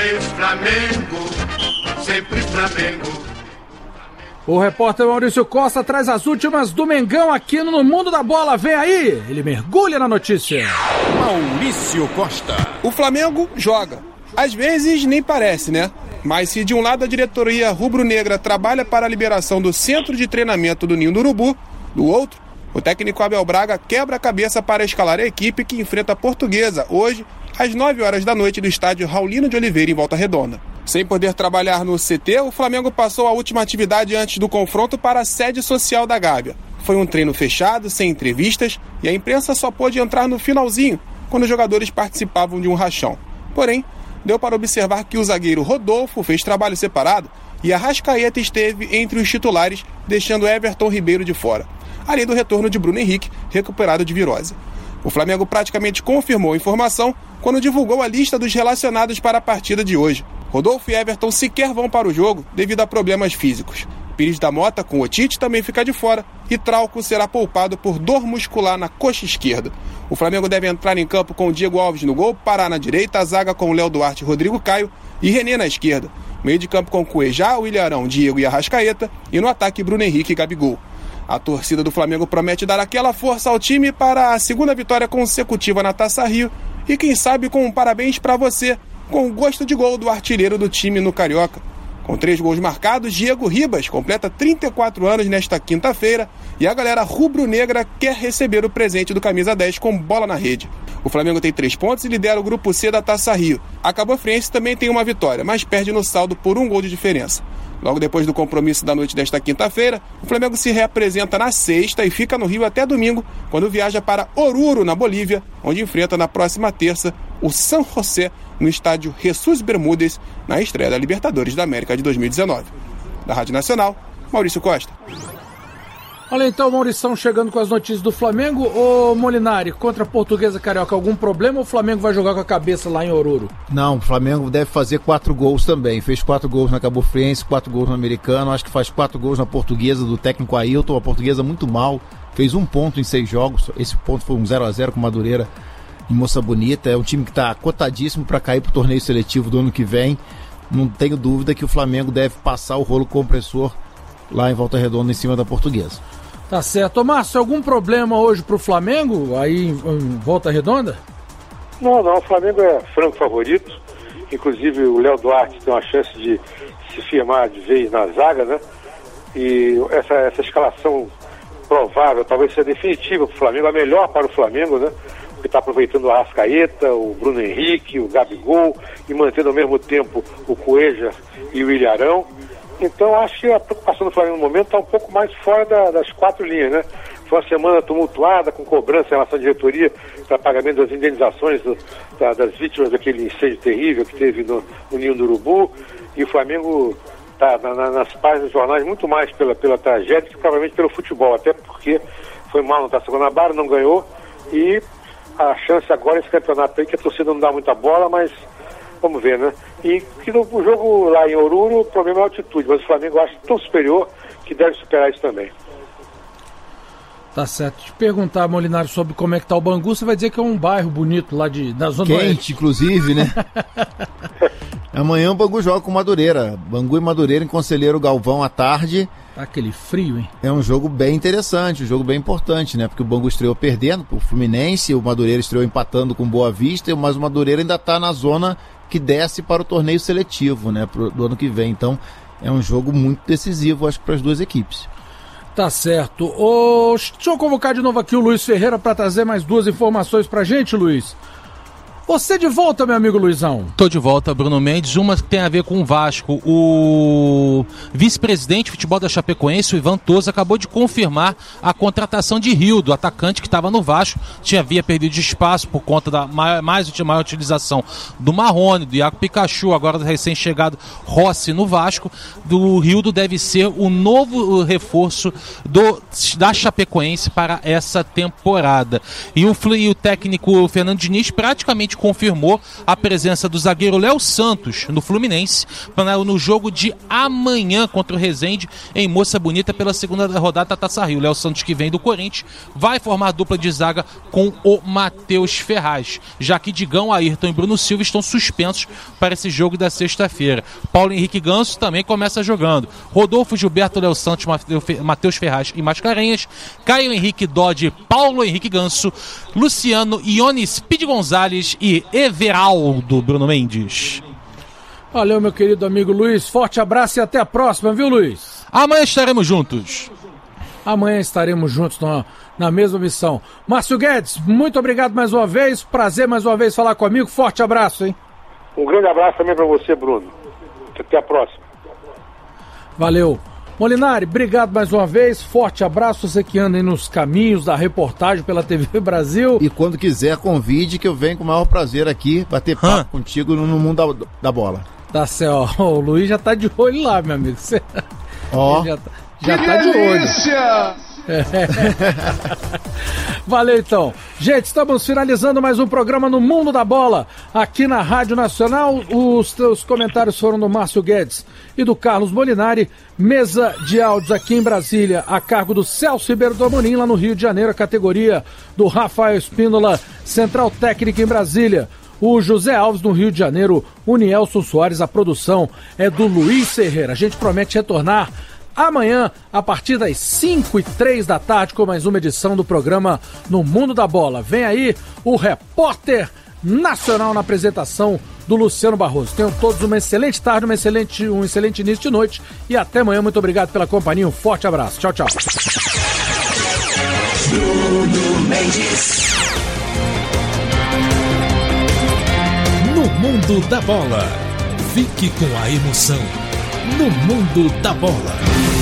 Flamengo, sempre Flamengo. O repórter Maurício Costa traz as últimas do Mengão aqui no Mundo da Bola. Vem aí, ele mergulha na notícia. Maurício Costa. O Flamengo joga. Às vezes nem parece, né? Mas se de um lado a diretoria rubro-negra trabalha para a liberação do centro de treinamento do Ninho do Urubu, do outro, o técnico Abel Braga quebra a cabeça para escalar a equipe que enfrenta a Portuguesa hoje, às nove horas da noite, no estádio Raulino de Oliveira, em Volta Redonda. Sem poder trabalhar no C T, o Flamengo passou a última atividade antes do confronto para a sede social da Gávea. Foi um treino fechado, sem entrevistas, e a imprensa só pôde entrar no finalzinho, quando os jogadores participavam de um rachão. Porém, deu para observar que o zagueiro Rodolfo fez trabalho separado e Arrascaeta esteve entre os titulares, deixando Everton Ribeiro de fora, além do retorno de Bruno Henrique, recuperado de virose. O Flamengo praticamente confirmou a informação quando divulgou a lista dos relacionados para a partida de hoje. Rodolfo e Everton sequer vão para o jogo devido a problemas físicos. Pires da Mota, com otite, também fica de fora e Trauco será poupado por dor muscular na coxa esquerda. O Flamengo deve entrar em campo com o Diego Alves no gol, Pará na direita, a zaga com Léo Duarte, Rodrigo Caio e René na esquerda. Meio de campo com Cuejá, William Arão, Diego e Arrascaeta, e no ataque Bruno Henrique e Gabigol. A torcida do Flamengo promete dar aquela força ao time para a segunda vitória consecutiva na Taça Rio e quem sabe com um parabéns para você, com o gosto de gol do artilheiro do time no Carioca. Com três gols marcados, Diego Ribas completa trinta e quatro anos nesta quinta-feira e a galera rubro-negra quer receber o presente do camisa dez com bola na rede. O Flamengo tem três pontos e lidera o grupo C da Taça Rio. A Cabo Friense também tem uma vitória, mas perde no saldo por um gol de diferença. Logo depois do compromisso da noite desta quinta-feira, o Flamengo se reapresenta na sexta e fica no Rio até domingo, quando viaja para Oruro, na Bolívia, onde enfrenta na próxima terça o San José no estádio Jesus Bermúdez, na estreia da Libertadores da América de dois mil e dezenove. Da Rádio Nacional, Maurício Costa. Olha então, Maurição chegando com as notícias do Flamengo. Ô Molinari, contra a Portuguesa Carioca, algum problema ou o Flamengo vai jogar com a cabeça lá em Oruro? Não, o Flamengo deve fazer quatro gols também. Fez quatro gols na Cabo Friense, quatro gols no Americano. Acho que faz quatro gols na Portuguesa do técnico Ailton. A Portuguesa muito mal. Fez um ponto em seis jogos. Esse ponto foi um zero a zero com Madureira em Moça Bonita. É um time que está cotadíssimo para cair para o torneio seletivo do ano que vem. Não tenho dúvida que o Flamengo deve passar o rolo compressor lá em Volta Redonda em cima da Portuguesa. Tá certo. Ô Márcio, algum problema hoje pro Flamengo aí em, em Volta Redonda? Não, não, o Flamengo é franco favorito. Inclusive o Léo Duarte tem uma chance de se firmar de vez na zaga, né? E essa, essa escalação provável, talvez seja definitiva para o Flamengo, a melhor para o Flamengo, né? Porque está aproveitando o Arrascaeta, o Bruno Henrique, o Gabigol e mantendo ao mesmo tempo o Cueja e o Ilharão. Então acho que a preocupação do Flamengo no momento está um pouco mais fora da, das quatro linhas, né? Foi uma semana tumultuada, com cobrança em relação à diretoria para pagamento das indenizações do, da, das vítimas daquele incêndio terrível que teve no, no Ninho do Urubu, e o Flamengo está na, na, nas páginas dos jornais muito mais pela, pela tragédia que provavelmente pelo futebol, até porque foi mal no Taça Guanabara, não ganhou, e a chance agora esse campeonato aí que a torcida não dá muita bola, mas vamos ver, né? E que no jogo lá em Oruro, o problema é a altitude, mas o Flamengo eu acho tão superior que deve superar isso também. Tá certo. Te perguntar, Molinari, sobre como é que tá o Bangu, você vai dizer que é um bairro bonito lá de, da Zona Quente, Oeste. Inclusive, né? Amanhã o Bangu joga com Madureira. Bangu e Madureira em Conselheiro Galvão à tarde. Tá aquele frio, hein? É um jogo bem interessante, um jogo bem importante, né? Porque o Bangu estreou perdendo pro Fluminense, o Madureira estreou empatando com Boa Vista, mas o Madureira ainda tá na zona que desce para o torneio seletivo, né? Pro, do ano que vem. Então, é um jogo muito decisivo, acho que para as duas equipes. Tá certo. Ô, deixa eu convocar de novo aqui o Luiz Ferreira para trazer mais duas informações pra gente, Luiz. Você de volta, meu amigo Luizão? Tô de volta, Bruno Mendes. Uma que tem a ver com o Vasco. O vice-presidente de futebol da Chapecoense, o Ivan Toso, acabou de confirmar a contratação de Rio, do atacante que estava no Vasco. Tinha havia perdido espaço por conta da maior, mais maior utilização do Marrone, do Iaco Pikachu, agora do recém-chegado Rossi no Vasco. Do Rildo deve ser o novo reforço do, da Chapecoense para essa temporada. E o, e o técnico Fernando Diniz praticamente confirmou a presença do zagueiro Léo Santos no Fluminense no jogo de amanhã contra o Resende em Moça Bonita pela segunda rodada da Taça Rio. Léo Santos, que vem do Corinthians, vai formar a dupla de zaga com o Matheus Ferraz, já que Digão, Ayrton e Bruno Silva estão suspensos para esse jogo da sexta-feira. Paulo Henrique Ganso também começa jogando. Rodolfo Gilberto, Léo Santos, Matheus Ferraz e Mascarenhas, Caio Henrique Dodge, Paulo Henrique Ganso, Luciano, Ione Speed Gonzalez e Everaldo, Bruno Mendes. Valeu, meu querido amigo Luiz. Forte abraço e até a próxima, viu, Luiz? Amanhã estaremos juntos. Amanhã estaremos juntos na, na mesma missão. Márcio Guedes, muito obrigado mais uma vez. Prazer mais uma vez falar comigo. Forte abraço, hein? Um grande abraço também para você, Bruno. Até a próxima. Valeu. Molinari, obrigado mais uma vez, forte abraço, você que anda aí nos caminhos da reportagem pela T V Brasil. E quando quiser, convide que eu venho com o maior prazer aqui, bater papo Hã? contigo no, no mundo da, da bola. Tá certo, o Luiz já tá de olho lá, meu amigo. Ó, oh. já, tá, já tá de olho. É. Valeu então. Gente, estamos finalizando mais um programa no Mundo da Bola, aqui na Rádio Nacional. Os, os comentários foram do Márcio Guedes e do Carlos Molinari. Mesa de áudios aqui em Brasília, a cargo do Celso Ribeiro do Amorim, lá no Rio de Janeiro, a categoria do Rafael Espíndola, Central Técnica em Brasília. O José Alves no Rio de Janeiro, o Nielson Soares, a produção é do Luiz Ferreira. A gente promete retornar amanhã, a partir das cinco e três da tarde, com mais uma edição do programa No Mundo da Bola. Vem aí o repórter nacional na apresentação do Luciano Barroso. Tenham todos uma excelente tarde, uma excelente, um excelente início de noite e até amanhã. Muito obrigado pela companhia, um forte abraço. Tchau, tchau. Bruno Mendes. No mundo da bola. Fique com a emoção. No mundo da bola.